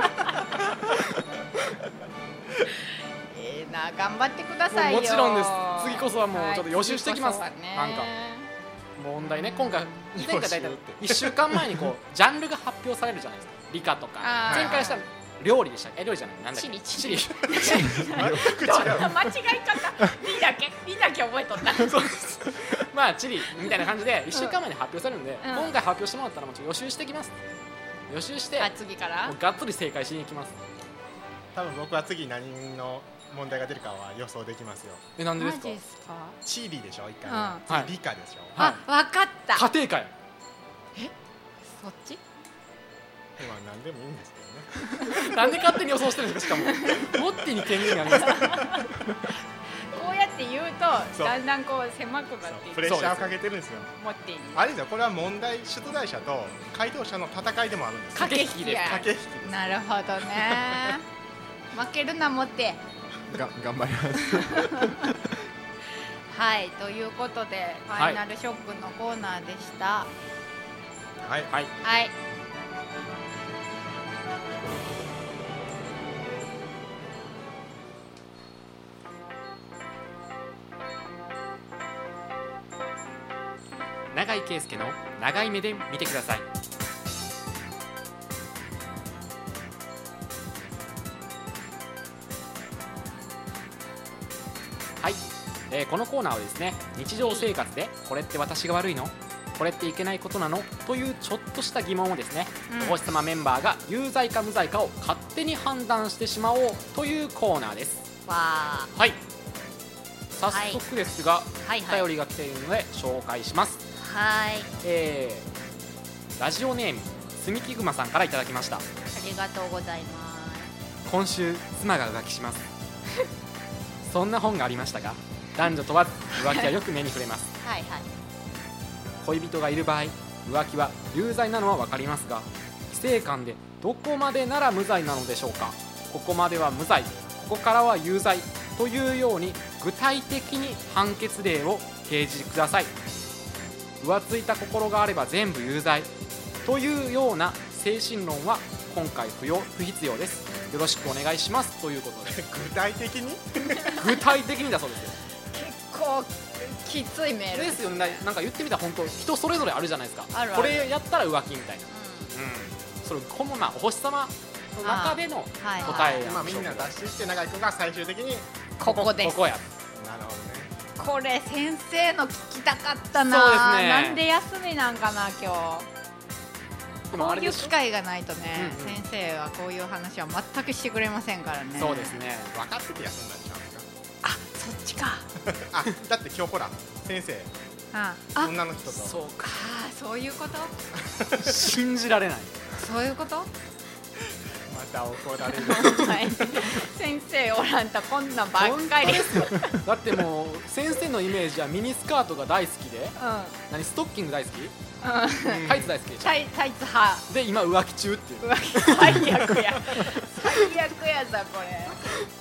な頑張ってくださいよもちろんです次こそはもうちょっと予習してきますはい次こそはねなんか問題ね今回前回大体予習って 1週間前にこうジャンルが発表されるじゃないですか理科とかあー前回したら料理でしたっけ料理じゃないなんだっけ地理地理どんな間違い方見だけ覚えとったそうですまあ地理みたいな感じで1週間前に発表されるんで、 うん今回発表してもらったらもうちょっと予習してきます予習してあ次からもうがっつり正解しに行きます。 多分僕は次何の問題が出るかは予想できますよ。 なんでですかマジですか地理でしょ1回うん目。次理科でしょ。 はいあわかった家庭科やそっちまあ何でもいいんですけどね。 なんで勝手に予想してるんですかしかもモッティに権限がありますからこうやって言うとそうだんだんこう狭くなっていくプレッシャーをかけてるんですよ。 持っているあれですよ、これは問題出題者と回答者の戦いでもあるんですよ。 駆け引きや駆け引きです。 なるほどね負けるな持って頑張ります。 はいということでファイナルショップのコーナーでしたはい。 はいはい永井圭介の長い目で見てください。はい、このコーナーはですね、日常生活でこれって私が悪いの、これっていけないことなのというちょっとした疑問をですね、お星様メンバーが有罪か無罪かを勝手に判断してしまおうというコーナーです。 わはい、早速ですが、 はいお便りが来ているので紹介します。 はい、 ラジオネームすみきぐまさんからいただきました。 ありがとうございま今週妻が浮気しますそんな本がありましたが、男女問わず浮気はよく目に触れますす。はいはい。 恋人がいる場合、浮気は有罪なのは分かりますが、規制感でどこまでなら無罪なのでしょうか。ここまでは無罪、ここからは有罪というように具体的に判決例を提示ください。浮ついた心があれば全部有罪というような精神論は今回不必要です。よろしくお願いしますということで具体的に具体的にだそうですよ。 結構きついメールですよね。なんか言ってみたら本当人それぞれあるじゃないですか。 あるあるこれやったら浮気みたいな、それこのお星様の中でのはい答えやまあみんな出していって永井君が最終的にここです。 ここや。 なるほどね。 これ先生の聞きたかったな。 そうですねなんで休みなんかな今日。こういうでもあれでしょ機会がないとね、 うんうん先生はこういう話は全くしてくれませんからね。 そうですね。 分かってて休んだんちゃうんですあ、そっちか。 か。あ、だって今日ほら先生あ、 女の人とそうか。 あ、そういうこと信じられない。 そういうことまた怒られる。 はい先生おらんとこんなんばっかり。 本当ですよ。だってもう先生のイメージはミニスカートが大好きで、何ストッキング大好き、タイツ大好きでしょ。 タイツ派。 で今浮気中っていう。 うわ最悪や最悪やぞこれ。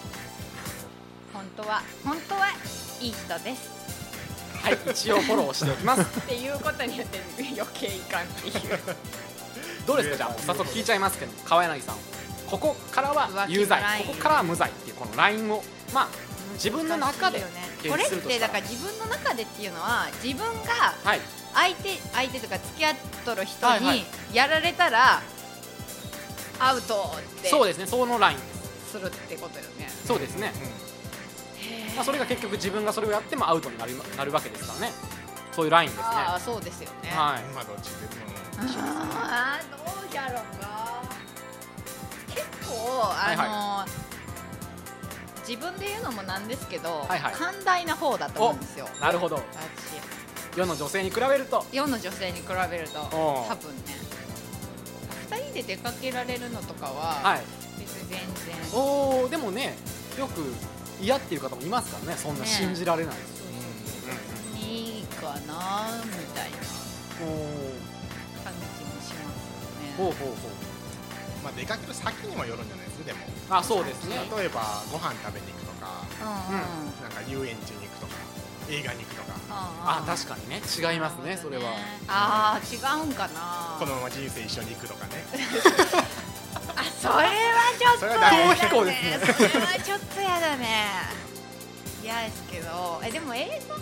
本当はいい人ですはい、一応フォローしておきます。 っていうことによって余計いかんっていうどうですか。じゃあ早速聞いちゃいますけど、川柳さん、ここからは有罪浮気のライン、 ここからは無罪っていうこのラインをまあ自分の中で難しいよね提これっ示するとしたら、 てだから自分の中でっていうのは自分がはい相手とか付き合っとる人はいはいにやられたらアウトってそうですね、そのラインです。 するってことよね。 そうですね。まあそれが結局自分がそれをやってもアウトになるわけですからね。そういうラインですね。 ああそうですよね。 はい。 まあどっちでも。 ああどうじゃろうか。結構はい自分で言うのもなんですけど、 はいはい寛大な方だと思うんですよ。 なるほど。 私世の女性に比べると、 世の女性に比べるとおう多分ね2人で出かけられるのとかは、 はい。 別に全然おお、でもね、よく嫌っていう方もいますからね。そんなね信じられない。 いいかなみたいなおお。 感じもしますよね。 ほうほうほう。 まあ出かける先にもよるんじゃないですか。でもあ、そうですね。 例えばご飯食べに行くとか、 うんうんなんか遊園地に行くとか、映画に行くとか、 あ、確かにね、違いますね、それは。 ああ違うんかな。 このまま人生一緒に行くとかね。 あそれはちょっとそれはダメやだ逃避行ですねそれはちょっとやだね。嫌ですけど、でも映画は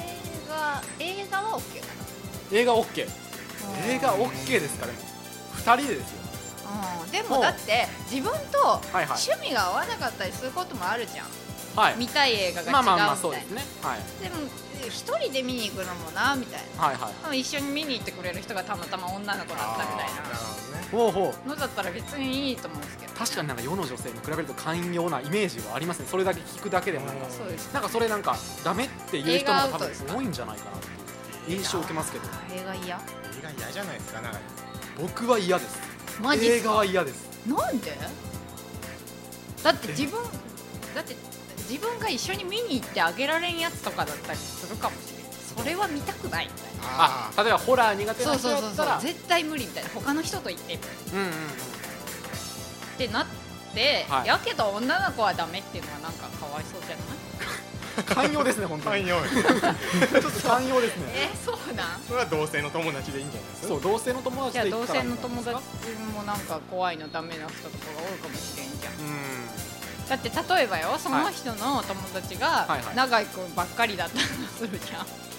OK かな。 映画 OK。 うん映画 OK ですか。でも2人でですよ。 でもだって自分とはいはい趣味が合わなかったりすることもあるじゃん。 はい。 見たい映画が違うみたいな。 まあまあまあ、そうですね。はい。 でも一人で見に行くのもなみたいな。 はいはい。 でも一緒に見に行ってくれる人がたまたま女の子だったみたいなるほどね。 ほうほう。 なのだったら別にいいと思うんですけど。 確かになんか世の女性に比べると寛容なイメージはありますね。それだけ聞くだけでもなんかそうです。 なんかそれなんかダメっていう人も多分映画アウトですか多いんじゃないかなっていう印象を受けますけど、 映画嫌。 映画嫌じゃないですか。なんか僕は嫌です。 マジっすか映画は嫌です。 なんで？だって自分が一緒に見に行ってあげられんやつとかだったりするかもしれない。それは見たくないみたいな。 あ、例えばホラー苦手な人そうそうそうだったら、 そう絶対無理みたいな。他の人と行ってっうんうんうん。 てなって、 はいやけど女の子はダメっていうのはなんかかわいそうじゃない？ 寛容ですね本当に。 寛容。 ちょっと寛容ですね。 そうなん？ それは同性の友達でいいんじゃないですか。 そう、同性の友達じゃあで言ったら同性の友達もなんか怖いのダメな人とかが多いかもしれんじゃん。 うだって例えばよ、その人の友達がはいはい永井君ばっかりだったとするじゃん。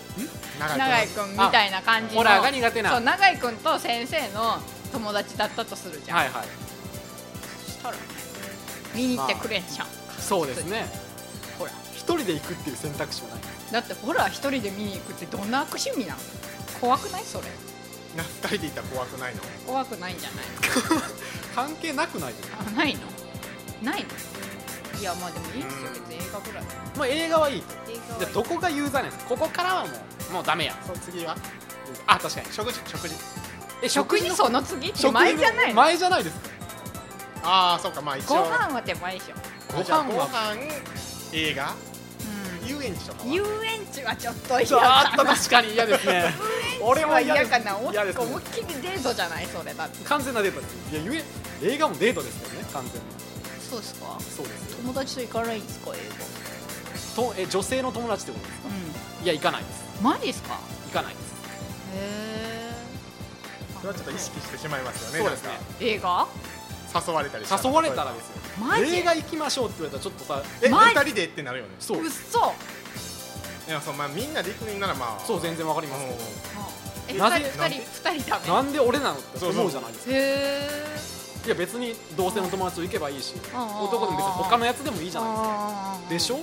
永井くんみたいな感じのホラーが苦手な。 そう永井くんと先生の友達だったとするじゃん、 はいはい。 そしたらね見に行ってくれんじゃん、 そうですね。 ほら一人で行くっていう選択肢はない。 だってほら一人で見に行くってどんな悪趣味なの？怖くないそれ？ 2人でいたら怖くないの？ 怖くないんじゃない関係なくないですか。 の？あないの？ないの？いやまあでもいいですよ、別に映画ぐらい。 まあ映画はいいと。 映画はいい。 じゃあどこが有罪なんですか。ここからはもうダメや。 そう次はあ、確かに。 食事食事その次手食事前じゃないの？ 前じゃないですか。 ああそうかまあ一応ご飯は手前でしょ。 じゃあご飯はご飯映画うん。 遊園地とかは遊園地はちょっと嫌ちょっかな。 と確かに嫌ですね。俺もは嫌です嫌かな。 嫌ですね思いっきりデートじゃないそれだって。 完全なデートです。いや映画もデートですよね、完全に。 そうですか？ そうですよ。 友達と行かないんですか映女性の友達ってことですか。 画？ いや行かないです。 マジですか？ 行かないです。 へそれはちょっと意識してしまいますよね。 そうですねなんか映画？ 誘われたりした誘われたらですよ。 マジ？ 映画行きましょうって言われたらちょっとさ、 マジ 2人でってなるよね。 そううっそ。 いやそうまあみんなで行くんならまあそう全然わかりますけど、 え、 なぜ二人ダメ。 なんで俺なのって思うじゃないですか。 へいや別に同性の友達と行けばいいし、 ー。 男でも別に他のやつでもいいじゃないですか。 ないでしょへ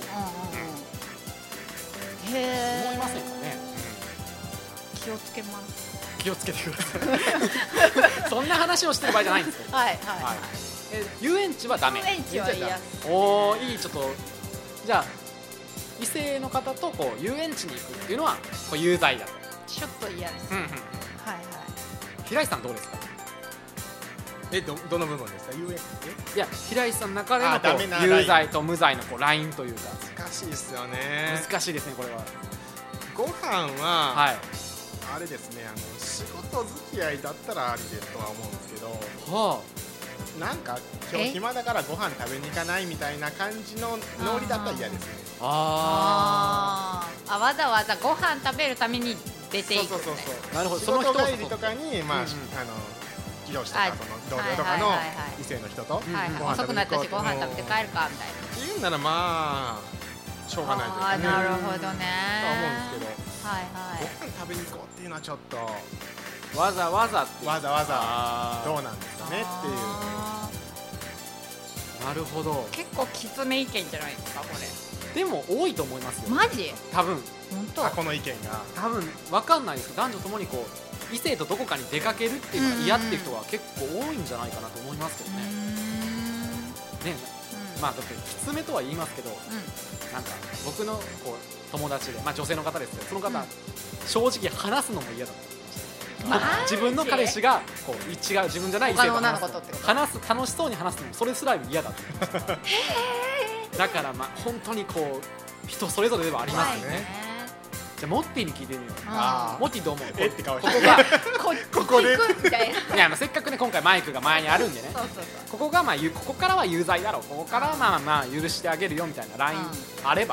え。 思いませんかね。 気をつけます。 気をつけてください。そんな話をしてる場合じゃないんですよ。 はいはい。遊園地はダメ。 遊園地は嫌。 おーいい。ちょっとじゃあ異性の方とこう遊園地に行くっていうのはこう有罪だと。 ちょっと嫌です。 うんうん。 はいはい。 平井さんどうですか。 どの部分ですか遊園地いや平井さんの中でのあダこメなラインう有罪と無罪のこうラインというか難しいですよね。 難しいですねこれは。 ご飯は、 はい。 あれですね仕事付き合いだったらありでとは思うんですけどはなんか今日暇だからご飯食べに行かないみたいな感じのノリだったら嫌ですね。 あ。 わざわざご飯食べるために出ていく。 そうそうそうそう。 なるほど。 仕その人事帰りとかにまあ、 うん上司とかその同僚とかのはいはいはいはい異性の人とはいはい、 ご飯遅くなったし食べに行こうご飯食べて帰るかみたいな。 っていうならまあしょうがないというかねなるほどね。 とは思うんですけど、 はいはい。 ご飯食べに行こうっていうのはちょっとわざわざっていうわざわざあーどうなんですかねっていう。 あなるほど。 ー結構きつめ意見じゃないですかこれ。 でも多いと思いますよ。 マジ？ 多分本当？ あこの意見が多分わかんないですけど男女ともにこう異性とどこかに出かけるっていうのが嫌っていう人は結構多いんじゃないかなと思いますけどね。ね、まあだってきつめとは言いますけど、なんか僕のこう友達でまあ女性の方ですけどその方、正直話すのも嫌だった。 マジ自分の彼氏がこう違う自分じゃない異性と他の女の話す子とってこと話す楽しそうに話すのもそれすら嫌だってだからまあ本当にこう人それぞれではありますよね。じゃあモッティに聞いてみよう。 あーモッティどう思う。 えって顔してここがここで行くみたいな。 いやまあせっかくね今回マイクが前にあるんでねそうそうそう。 ここがまあここからは有罪だろうここからはまあまあ許してあげるよみたいなラインあれば、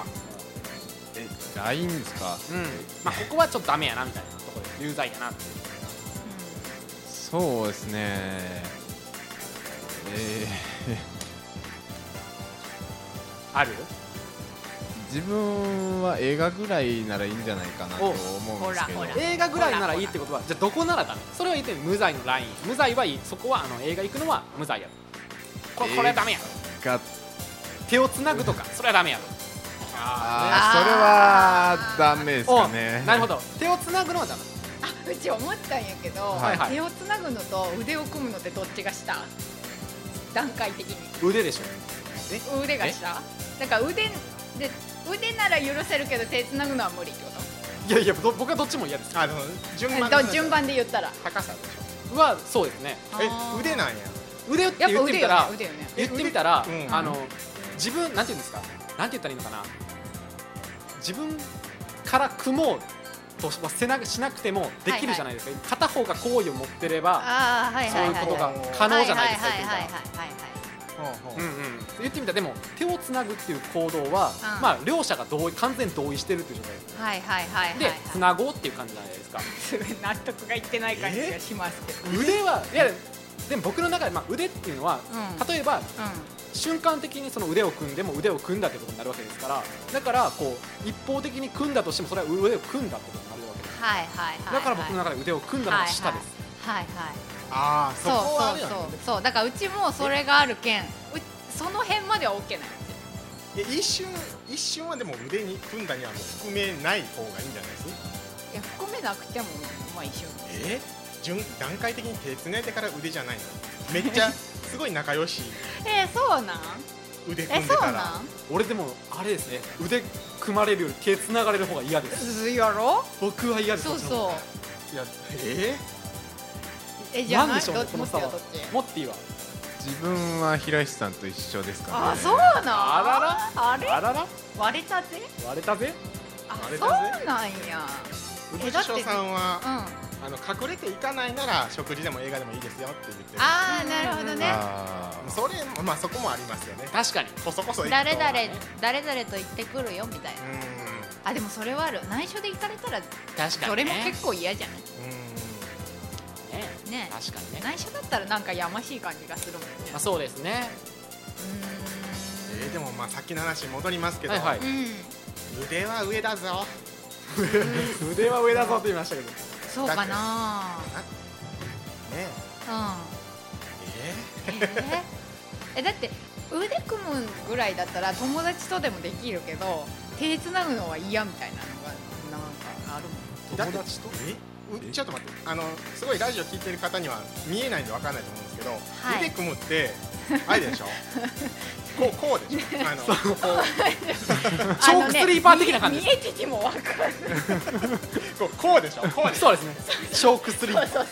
LINE ですか。 うんまあここはちょっとダメやなみたいなところで有罪やなっていう。 そうですね。 ある。 自分は映画ぐらいならいいんじゃないかなと思うんですけどほらほら映画ぐらいならいいってことはじゃあどこならダメ。それは言ってみ無罪のライン。無罪はいい。そこは映画行くのは無罪やと。これはダメやと。 が手をつなぐとかそれはダメやと。 それはダメですかね。 なるほど。手をつなぐのはダメ。 あ、うち思ったんやけど、 はいはい手をつなぐのと腕を組むのってどっちが下？段階的に腕でしょ。 腕が下？だから腕なら許せるけど手つなぐのは無理ってこいやいや僕はどっちも嫌です。 あでも順番と？順番で言ったら高さでしはそうですね。 ょ。腕なんや。 腕ってやっぱ言ってみたら腕よね。 言ってみたら、 うん自分なんて言うんですか、なんて言ったらいいのかな、自分から組もうとしなくてもできるじゃないですか、片方が好意を持ってればああ、はいそうはいはい。 いうことが可能じゃないですか。 はいはいはいはいほうほううんうん、言ってみたらでも手をつなぐっていう行動は、 うんまあ両者が完全同意してるっていう状態です、 はいはいはいはい。 でつなごうっていう感じじゃないですか。 すごい納得がいってない感じがしますけど。 腕はいやでも僕の中で、腕っていうのは、例えば瞬間的にその腕を組んでも腕を組んだってことになるわけですから、だからこう一方的に組んだとしてもそれは腕を組んだってことになるわけです。 はいはいはい。 だから僕の中で腕を組んだのが下です。 はいはい。 ああ、そこはあるよね。 そうだからうちもそれがあるけん、その辺までは OK なんですよ。一瞬はでも腕に組んだにはもう含めない方がいいんじゃないです？ いや含めなくてもまあ一瞬。 段階的に手つないでから腕じゃないの？めっちゃすごい仲良し。 そうなん？ 腕組んでたら。 俺でもあれですね、腕組まれるより手つながれる方が嫌です。 やろ？ 僕は嫌です。 そうそう。 いやじゃあなんでしょうね、この差は。モッティは自分は平石さんと一緒ですかね。 あ、そうなん？ あらら割れたぜ。そうなんや。 うちしょさんは隠れていかないなら食事でも映画でもいいですよって言ってる。 ああ、なるほどね。 それそこもありますよね。 確かに。 こそこそ誰々と行ってくるよみたいな。でもそれはある。内緒で行かれたらそれも結構嫌じゃない？ね、 確かにね。 内緒だったらなんかやましい感じがするもんね。 そうですね。 でもさっきの話に戻りますけど、腕は上だぞ。 腕は上だぞって言いましたけど。 そうかな。だって腕組むぐらいだったら友達とでもできるけど、手つなぐのは嫌みたいなのがなんかあるもん。 友達と？ちょっと待って、すごいラジオ聞いてる方には見えないんで分かんないと思うんですけど、腕組むってあれでしょ？こうでしょ？チョークスリーパー的な感じ。 見えてても分かる。 こうでしょ？ そうですね。チョークスリーパー。 そう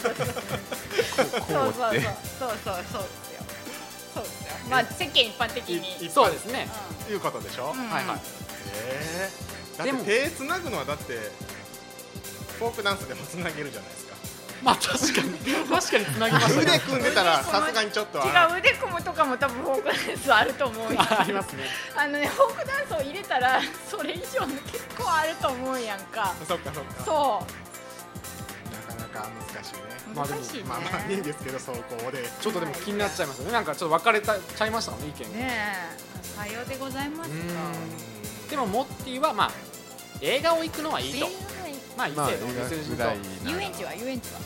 ですよ。まあ世間一般的に。 そうですね。 いうことでしょ？ はいはい。 だって手つなぐのはだってフォークダンスでもつなげるじゃないですか。 確かにつなぎました。 腕組んでたらさすがにちょっと違う、腕組むとかも多分フォークダンスあると思うよ。 ありますね。 フォークダンスを入れたらそれ以上の結構あると思うやんか。 そっか。 そうなかなか難しいね。 難しいね。 いいんですけど、そこでちょっとでも気になっちゃいますよね。なんかちょっと分かれちゃいましたもんね、意見が。 ねえ、さようでございますか。 でもモッティは映画を行くのはいいと。異性のぐらい。 遊園地は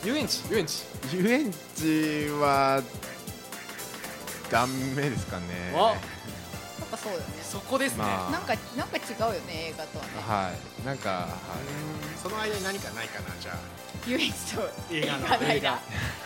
ダメですかね。 やっぱそうよね。 そこですね。 なんか違うよね、映画とはね。 はい。なんかその間に何かないかな、じゃあ。 遊園地と映画の間。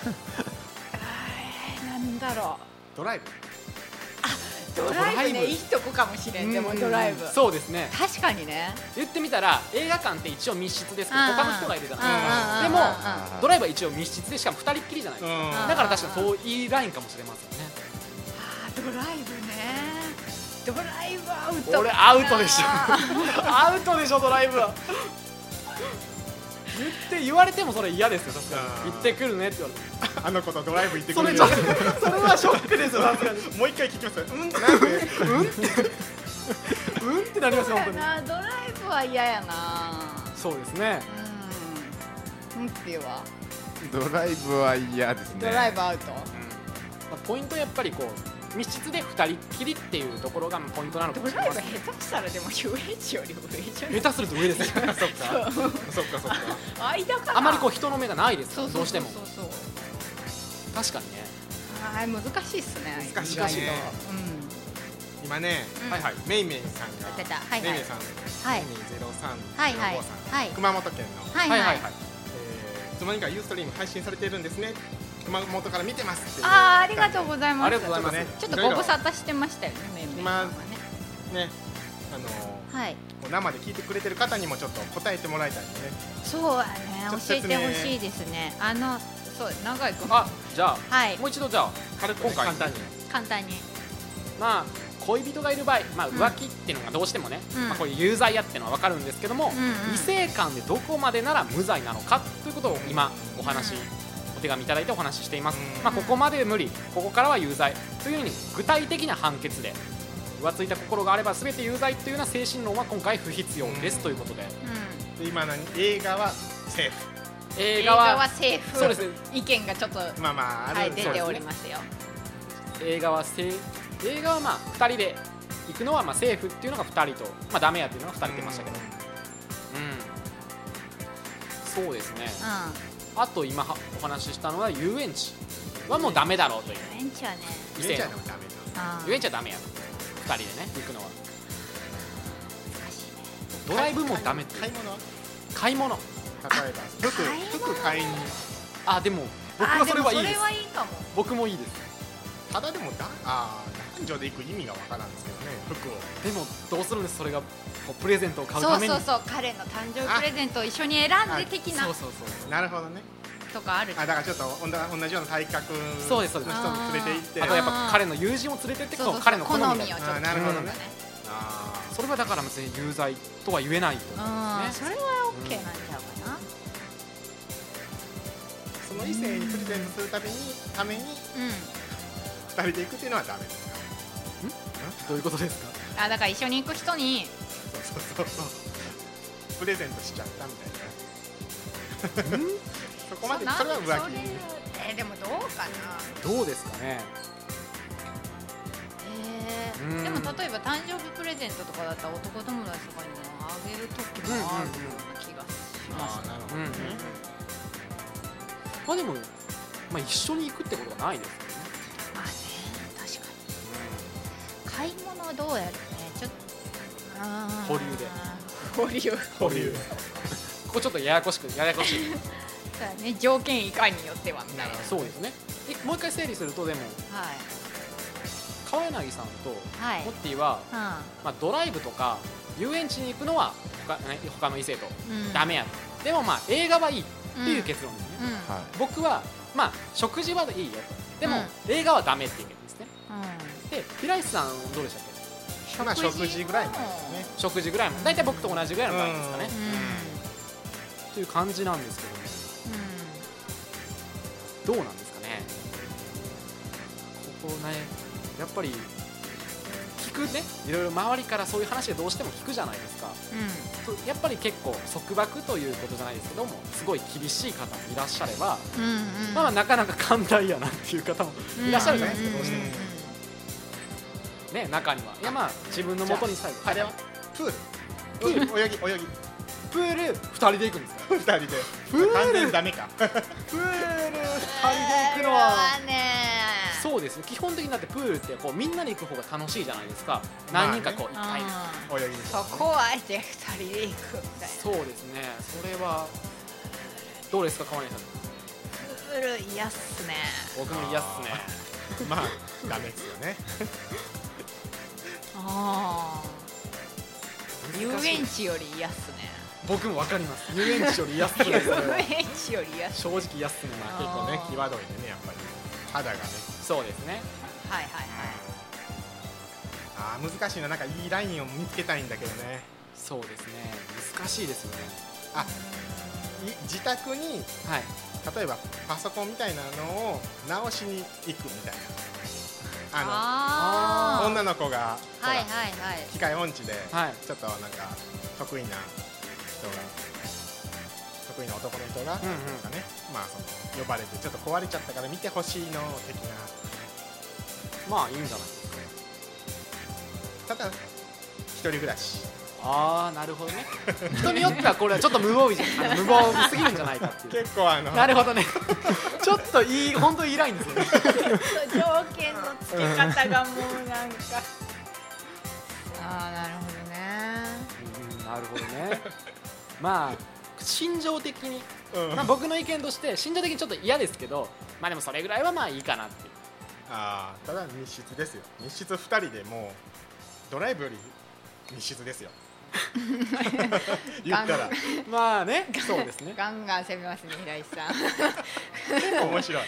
なんだろう。 ドライブ。 ドライブね、いいとこかもしれん。でもドライブ。 そうですね。 確かにね。 言ってみたら映画館って一応密室ですけど、他の人がいるじゃないですか。でもドライブは一応密室で、しかも2人っきりじゃないですか。だから確かにそういいラインかもしれませんね。 ドライブね。ドライブアウト。 俺アウトでしょ。アウトでしょ、ドライブは。言われてもそれ嫌ですよ。さすがに行ってくるねって言われて、 あの子とドライブ行ってくるね。 それはショックですよ。さすがにもう一回聞きますよ。なんでってなりますよ、本当に。 ドライブは嫌やな。 そうですね。 ではドライブは嫌ですね。 ドライブアウト。 ポイントやっぱり密室で2人っきりっていうところがポイントなのかもしれません。 ドライブ下手したらでも遊園地より上じゃない？ 下手すると上ですよ。そっか。 間かな。 あまり人の目がないですから、どうしても。確かにね。 難しいっすね。 難しいね。今ね、メイメイさんが、メイメイさん、メイメイ0305さん、熊本県の、いつの間にかユーストリーム配信されているんですね。熊本から見てますっていう。 ありがとうございます。 ありがとうございます。 ちょっとご無沙汰してましたよね、メイメイさんはね。 生で聞いてくれてる方にもちょっと答えてもらいたいんでね。 そうやね、教えてほしいですね。そう長井君。 じゃあもう一度じゃあ軽く簡単に。 恋人がいる場合、浮気っていうのがどうしてもね、こういう有罪やっていうのは分かるんですけども、異性間でどこまでなら無罪なのかということを今お手紙いただいてお話ししています。ここまで無理、ここからは有罪というふうに具体的な判決で、浮ついた心があれば全て有罪というような精神論は今回不必要ですということで、 今の映画はセーフ。 映映画は画はセーフ。 そうですね意見がちょっと、 まあまあある、 はい、出ておりますよ。 映画はまあ2人で行くのはまあセーフっていうのが2人と、まあ、ダメやっていうのが2人出ましたけど、そうですね。あと今お話ししたのは遊園地はもうダメだろうという、 遊園地はね、 入れちゃうのもダメだ。 遊園地はダメやと2人でね行くのは。 難しいね。 ドライブもダメっていう。 買い物は買い物、 例えば服買いに、 でも僕はそれはいいです。 それはいいかも。 僕もいいです。 ただでも男女で行く意味がわからんですけどね、服を。 でもどうするんです、それがこうプレゼントを買うそために。 うそうそう、彼の誕生日プレゼントを一緒に選んで的なそうそうそう。 なるほどね。 とかある。 だからちょっと同じような体格の人をそうですそうです連れて行って、 あとやっぱ彼の友人を連れてってそうそうそう、 彼の好みだ好みをちょっとなるほどね。 それはだから別に有罪とは言えないと思うんですね。 それは OK なんちゃうかな。 その異性にプレゼントするために2人で行くっていうのはダメですか。 どういうことですか。 だから一緒に行く人にそうプレゼントしちゃったみたいな。そこまでそれは浮気。 でもどうかな。 どうですかね。 でも例えば誕生日プレゼントとかだったら男友達とかにもあげる時もあるような気がします。 なるほどね。 まあでも、まあ、一緒に行くってことはないですよね。 まあね、確かに。買い物はどうやるね。ちょっと保留で。 保留。 ここちょっとややこしい。 そうだね、条件以下によってはみたいな。 そうですね。もう一回整理すると、でもはい。 川柳さんとはいモッティは、まあ、ドライブとか遊園地に行くのは他の異性とダメやと、でもまあ映画はいいっていう結論ですね。僕はまあ食事はいいよと、でも映画はダメっていう意見ですね。で平石さんどうでしたっけ。 まあ食事ぐらいもね。 食事ぐらいも大体僕と同じぐらいの場合ですかね。という感じなんですけど、どうなんですかね。ここね、やっぱり聞くね、いろいろ周りからそういう話がどうしても聞くじゃないですか。やっぱり結構束縛ということじゃないですけども、すごい厳しい方もいらっしゃれば、まあなかなか寛大やなっていう方もいらっしゃるじゃないですか、どうしてもね。中にはいや、まあ自分の元に最後あれはプール泳ぎプール2人で行くんですか。 2人で完全にダメか。 プール2人で行くのはそうですね。基本的にだってプールってこうみんなで行く方が楽しいじゃないですか。何人かこう一回泳ぎに。 そこはあえて2人で行くみたいな。 そうですね。それはどうですか、川根さん。 プール嫌っすね。 僕も嫌っすね。 まあダメですよね。 遊園地より嫌っすね。 僕もわかります。遊園地より安いです。 遊園地より嫌っす。 正直安いな。 結構ね、際どいでね、やっぱり肌がね。 そうですね。 はいはいはい。 難しいな。なんかいいラインを見つけたいんだけどね。 そうですね。難しいですよね。 自宅に、例えばパソコンみたいなのを直しに行くみたいな。女の子が機械音痴でちょっとなんか得意な男の人がまあその呼ばれてちょっと壊れちゃったから見てほしいの的な。 まあいいんじゃないですか。 ただ一人暮らし。 なるほどね。人によってはこれはちょっと無防備すぎるんじゃないかっていう。 結構なるほどね。ちょっと本当にいいラインですよね。 条件の付け方がもうなんかなるほどね。 なるほどね。まあ心情的に、まあ僕の意見として心情的にちょっと嫌ですけど、まあでもそれぐらいはまあいいかなっていう。 ただ密室ですよ。密室2人でもうドライブより密室ですよ。言ったらまあね、そうですね。 ガンガン攻めますね、平井さん。 面白い。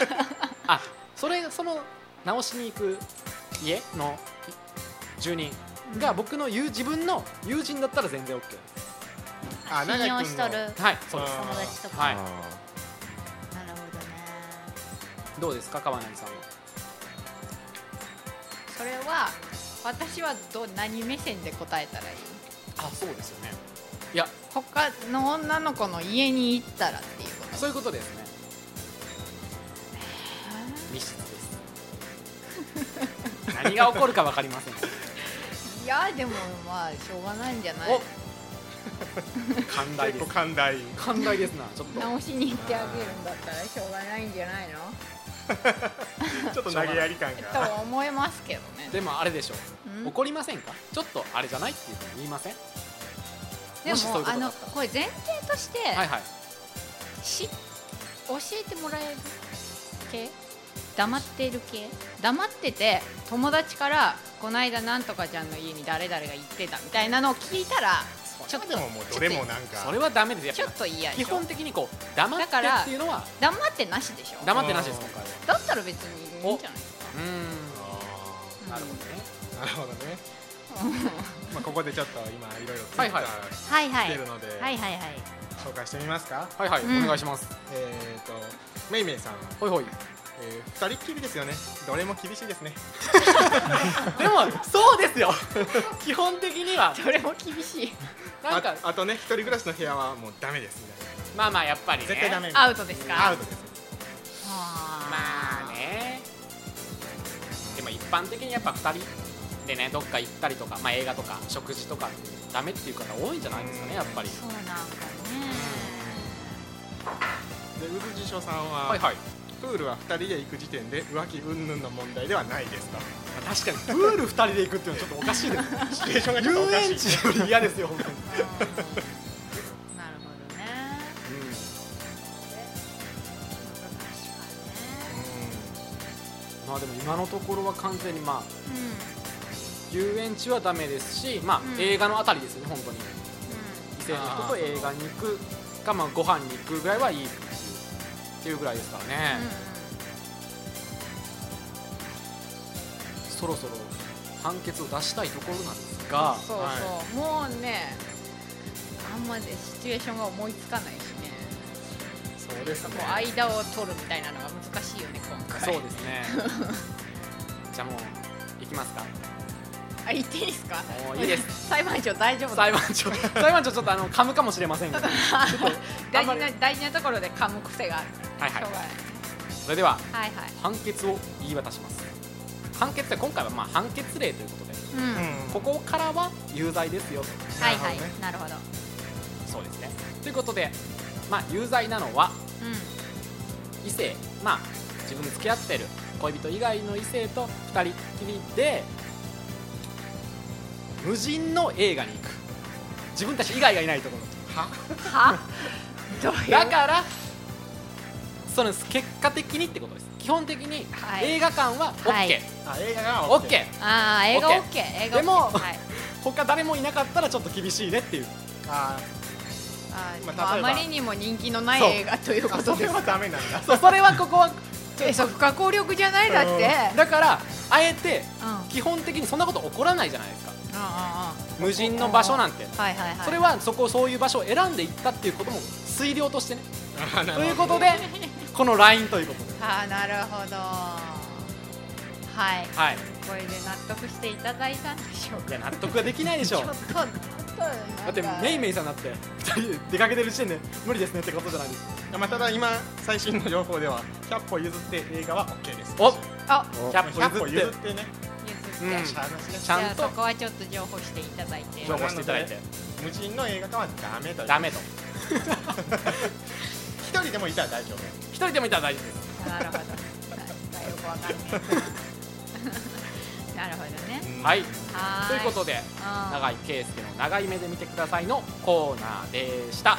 その直しに行く家の住人が僕の自分の友人だったら全然 OK です。 信用しとる。 はい、そうです。 友達とか。なるほどね。 どうですか、川柳さんは。 それは私は何目線で答えたらいい？ そうですよね。いや、 他の女の子の家に行ったらっていうこそういうことですね。密室です。何が起こるか分かりません。 いやでもまあしょうがないんじゃない。 お寛大です。 寛大寛大ですな。ちょっと直しに行ってあげるんだったらしょうがないんじゃないのちょっと投げやり感とが思いますけどね。 でもあれでしょうん怒りませんか。ちょっとあれじゃないっていうふうに言いません。 でもしそういうもことだったらこれ前提として、 はいはい。 教えてもらえる系、黙ってる系、黙ってて友達からこの間なんとかちゃんの家に誰々が行ってたみたいなのを聞いたらちょっとでももうどれもなんかそれはダメです。やっちょぱっと嫌でしょ。 基本的にこう黙ってっていうのは黙ってなしでしょ。 黙ってなしです今回は。 だったら別にいいんじゃないですか。 なるほどね。 なるほどねまあここでちょっと今いろいろツイッターはいはいはいはい来てるのではいはいはい。 紹介してみますか。 はいはい、 うんお願いします。 めいめいさん、 ほいほい。 二人っきりですよね。どれも厳しいですね。 でもそうですよ基本的にはそれも厳しい。 なんかあとね一人暮らしの部屋はもうダメですみたいまあまあやっぱりねな。絶対ダメ。 アウトですか。 アウトです。 まあね。でも一般的にやっぱ2人でねどっか行ったりとか、まあ、映画とか食事とかダメっていう方多いんじゃないですかねやっぱり。 そうなんかね。 で、うずじしょさんは、 はいはい。 プールは2人で行く時点で浮気云々の問題ではないですと。 確かにプール2人で行くっていうのはちょっとおかしいですシチュエーションがちょっとお遊かしい。 園地より嫌ですよ本当に。 なるほどね。 まあでも今のところは完全にまあ確か遊園地はダメですし、まあうん映画のあたりですよね本当に。異性の人と映画に行くかまあご飯に行くぐらいはいいっていうぐらいですからね。そろそろ判決を出したいところなんですが、 そうそう、もうねあんまでシチュエーションが思いつかないしね。 そうですね。 もう間を取るみたいなのが難しいよね今回。 そうですねじゃあもう行きますか。 あ、言っていいですか。 もういいです裁判長大丈夫。 裁判長ちょっと噛むかもしれませんが大事な大事なところで噛む癖がある。 はいはいしょうがない。 それでははいはい。 判決を言い渡します。判決って今回はまあ判決例ということでうん。 うん。 ここからは有罪ですよと。 はいはいなるほどね。 なるほど。 そうですねということでまあ有罪なのは異性、まあ自分に付き合ってる恋人以外の異性と2人っきりで無人の映画に行く。自分たち以外がいないところ。 は？どういう？ だからその結果的にってことです。基本的にはい映画館は OK、 はいあ、映画が OK ああ映画 OK OK 映画 OK でもはい。 他誰もいなかったらちょっと厳しいねっていう。 ああまあ例えばあまりにも人気のないそう映画というーあ、 ことですそれはダメなんだ。 そうそれはここはそう不可抗力じゃないだって。 だからあえてうん基本的にそんなこと起こらないじゃないですか。 うん無人の場所なんて。 はいはいはい。 それはそういう場所を選んでいったっていうことも推量としてね。 あ、なるほどということでこのラインということで、 ああなるほど。はい。 はい、 これで納得していただいたんでしょうか。 いや納得はできないでしょう。 だだってメイメイさんだって2人で出かけてる時点で無理ですねってことじゃないですか。 まあただ今最新の情報では100歩譲って映画は OK です。 おあ 100歩譲ってね。 譲って。 うんしゃあなしねちゃんとじゃあそこはちょっと情報していただいて。 情報していただいて無人の映画館はダメという。 ダメと。 一人でもいたら大丈夫。 一人でもいたら大丈夫です。 なるほど。なんかよくわかんない。なるほどね。 はい、 はーい。 ということでうん長井圭介の長い目で見てくださいのコーナーでした。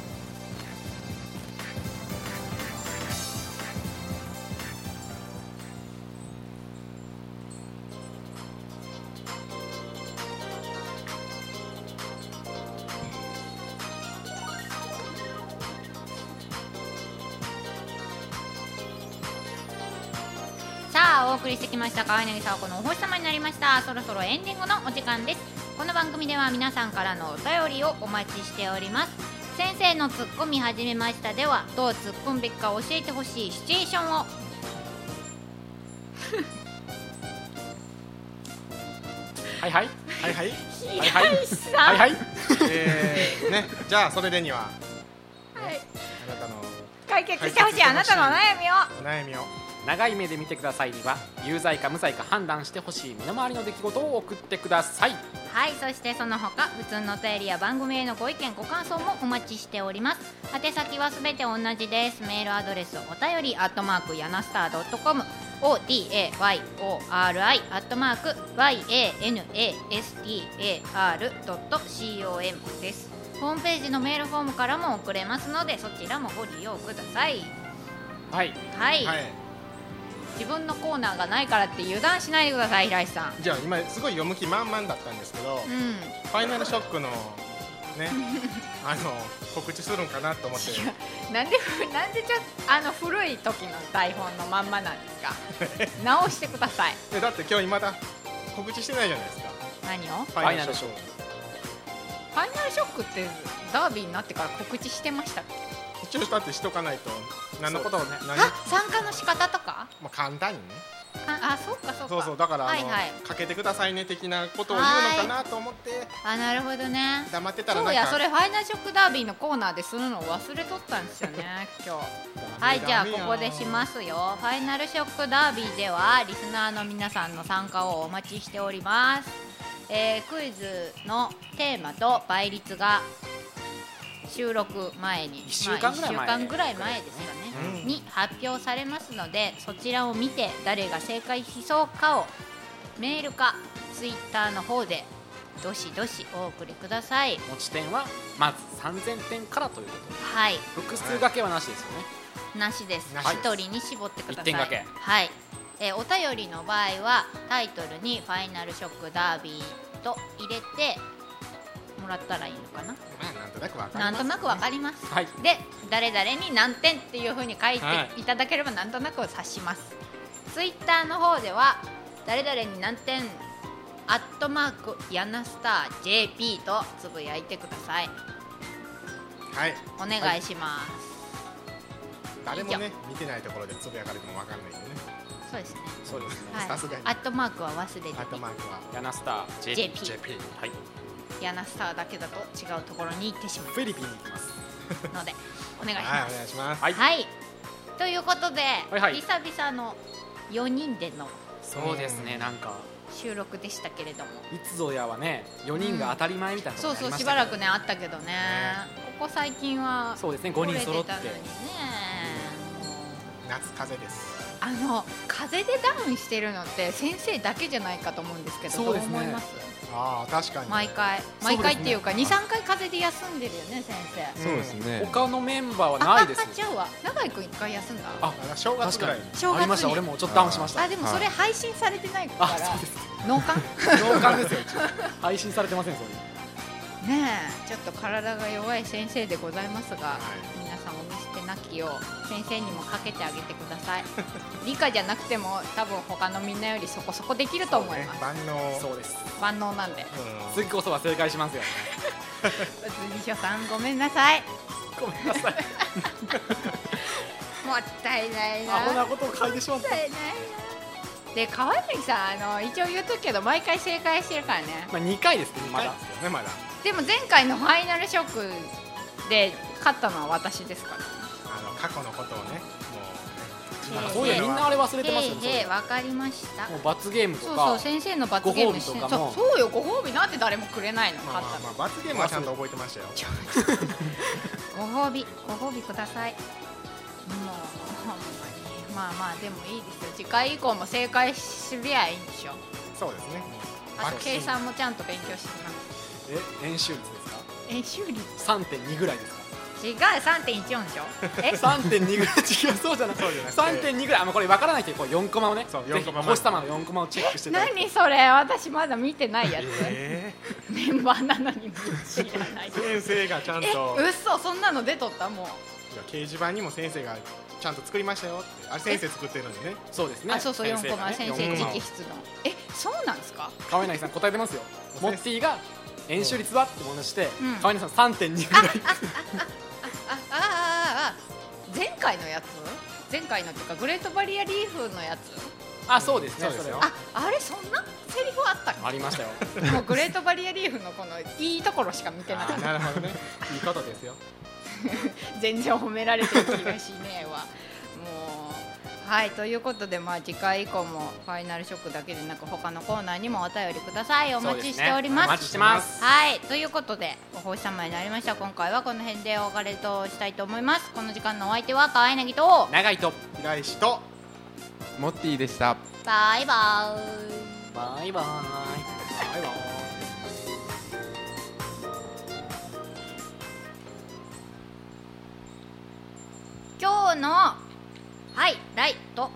さあお送りしてきました川柳さおこのお星様になりました。そろそろエンディングのお時間です。この番組では皆さんからのお便りをお待ちしております。先生のツッコミ始めましたではどう突っ込むべきか教えてほしいシチュエーションをはいはいはいはい。 はいはい平井さんはいはいね、じゃあそれでにははいあなたの解解決してほしいあなたのお悩みをお悩みを長い目で見てくださいには有罪か無罪か判断してほしい身の回りの出来事を送ってください。 はい、そしてその他普通のお便りや番組へのご意見ご感想もお待ちしております。宛先はすべて同じです。メールアドレスお便り@yanastar.com odyori@yanastar.com です。ホームページのメールフォームからも送れますのでそちらもご利用ください。 はいはい、 はい自分のコーナーがないからって油断しないでください平井さん。 じゃあ今すごい読む気満々だったんですけど、 うん、 ファイナルショックのね告知するんかなと思ってなんでちょっと古い時の台本のまんまなんですか直してください。 だって今日まだ告知してないじゃないですか。 何を？ ファイナルショック。 ファイナルショックってダービーになってから告知してましたっけ？ 一応だってしとかないと何のことをね、 参加の仕方とか？ まあ簡単にね。 そうかそうか。 そうだからかけてくださいね的なことを言うのかなと思って。 なるほどね。 黙ってたらなんか。 そうや、それファイナルショックダービーのコーナーでするのを忘れとったんですよね今日。はい、じゃあここでしますよ。ファイナルショックダービーではリスナーの皆さんの参加をお待ちしております。クイズのテーマと倍率が収録前に 1週間ぐらい前ですかね、に発表されますのでそちらを見て誰が正解しそうかをメールかツイッターの方でどしどしお送りください。 持ち点はまず3000点からということで、 はい、 複数掛けはなしですよね。 なしです。 はい 1人に絞ってください。 1点掛け。 はい、お便りの場合はタイトルにファイナルショックダービーと入れてもらったらいいのかな。 まあなんとなくわかります、ね。 なんとなくわかります、 はい、 で誰々に何点っていう風に書いていただければなんとなく察します。ツイッターの方では誰々に何点ヤナスター JP とつぶやいてください。 はい。 お願いします、 誰もね見てないところでつぶやかれてもわかんないんでね。 そうですね。 そうですね。 さすがに。 アットマークは忘れて。 アットマークはヤナスター JP。 はい。 ヤナスターだけだと違うところに行ってしまフィリピンに行きますうのでお願いしはい、 ます。 お願いします。 はい、 はい、ということで、 はいはい久々の4人でのそうですね。なんか収録でしたけれども、 いつぞやはね4人が当たり前みたいなとこそうそう、 ろがありまししたばらくけどねあったけどね、ここ最近はそうですね、5人揃って来れてたのにね。 夏風です。 風邪でダウンしてるのって先生だけじゃないかと思うんですけど、 そうですねどう思います？ ああ、確かに。 毎回っていうか2、3回風邪で休んでるよね先生。 そうですね。 他のメンバーはないですよ。 ちゃうわ、永井くん1回休んだ。 正月ぐらいに。 正月にありました。俺もちょっとダウンしました。 でもそれ配信されてないから。 そうです。 脳幹同感ですよ。配信されてませんそれ。 ねえ、ちょっと体が弱い先生でございますが、皆さんお見捨てなきを先生にもかけてあげてください。理科じゃなくても多分他のみんなよりそこそこできると思います。 万能。 そうです。 万能なんで。 次こそは正解しますよ。 辻書さんごめんなさい。 ごめんなさい。 もったいないな。 アホなことを書いてしまった。 もったいないな。で、川柳さん、一応言うとくけど毎回正解してるからね。 まあ2回ですねまだ。 ね、まだ。 でも前回のファイナルショックで勝ったのは私ですから。 過去のことをね、もうそういやみんなあれ忘れてますよね。 わかりました。 もう罰ゲームとか。 そう先生の罰ゲームしてそうよ、ご褒美なんて誰もくれないの。勝ったの。 罰ゲームはちゃんと覚えてましたよ。 ご褒美ください。もうほんまにまあでもいいですよ。次回以降も正解しびゃいいんでしょ。 そうですね。 あと計算もちゃんと勉強してきます。 円周率ですか？ 円周率 3.2 ぐらいですか？ 違う、3.14 でしょ。 3.2 ぐらい違う、そうじゃない。3.2 ぐらい。これ分からないけど、4コマをね、 そう4コマ星様の4コマをチェックしてた。 何それ、私まだ見てないやつ。メンバーなのに知らない。 先生がちゃんと。 嘘、そんなの出とった？もう掲示板にも先生がちゃんと作りましたよって。あれ先生作ってるんでね。 そうですね。 そう4コマ先生直筆の。そうなんですか？ 川柳さん答えてますよ。モッティが円周率はってものして、川柳さん 3.2 ぐらい。 前回のやつ？前回のっていうかグレートバリアリーフのやつ？ そうですね。それは。 あれそんなセリフあったの？ ありましたよ。 もうグレートバリアリーフのこのいいところしか見てなかった。 なるほどね。 いいことですよ。 全然褒められてる気がしねえわもうはいということで、次回以降もファイナルショックだけでなく他のコーナーにもお便りください。お待ちしております。 お待ちしてます。 はいということでお星様になりました。今回はこの辺でお別れとしたいと思います。この時間のお相手は川柳と長井と平石とモッティでした。 バイバーイ。 バイバイ。 バイバイ。 今日のハイライト。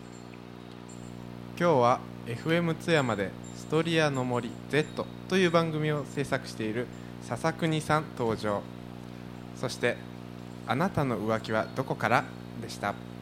今日は FM 津山でストリアの森 Z という番組を制作している笹国さん登場。そしてあなたの浮気はどこからでした。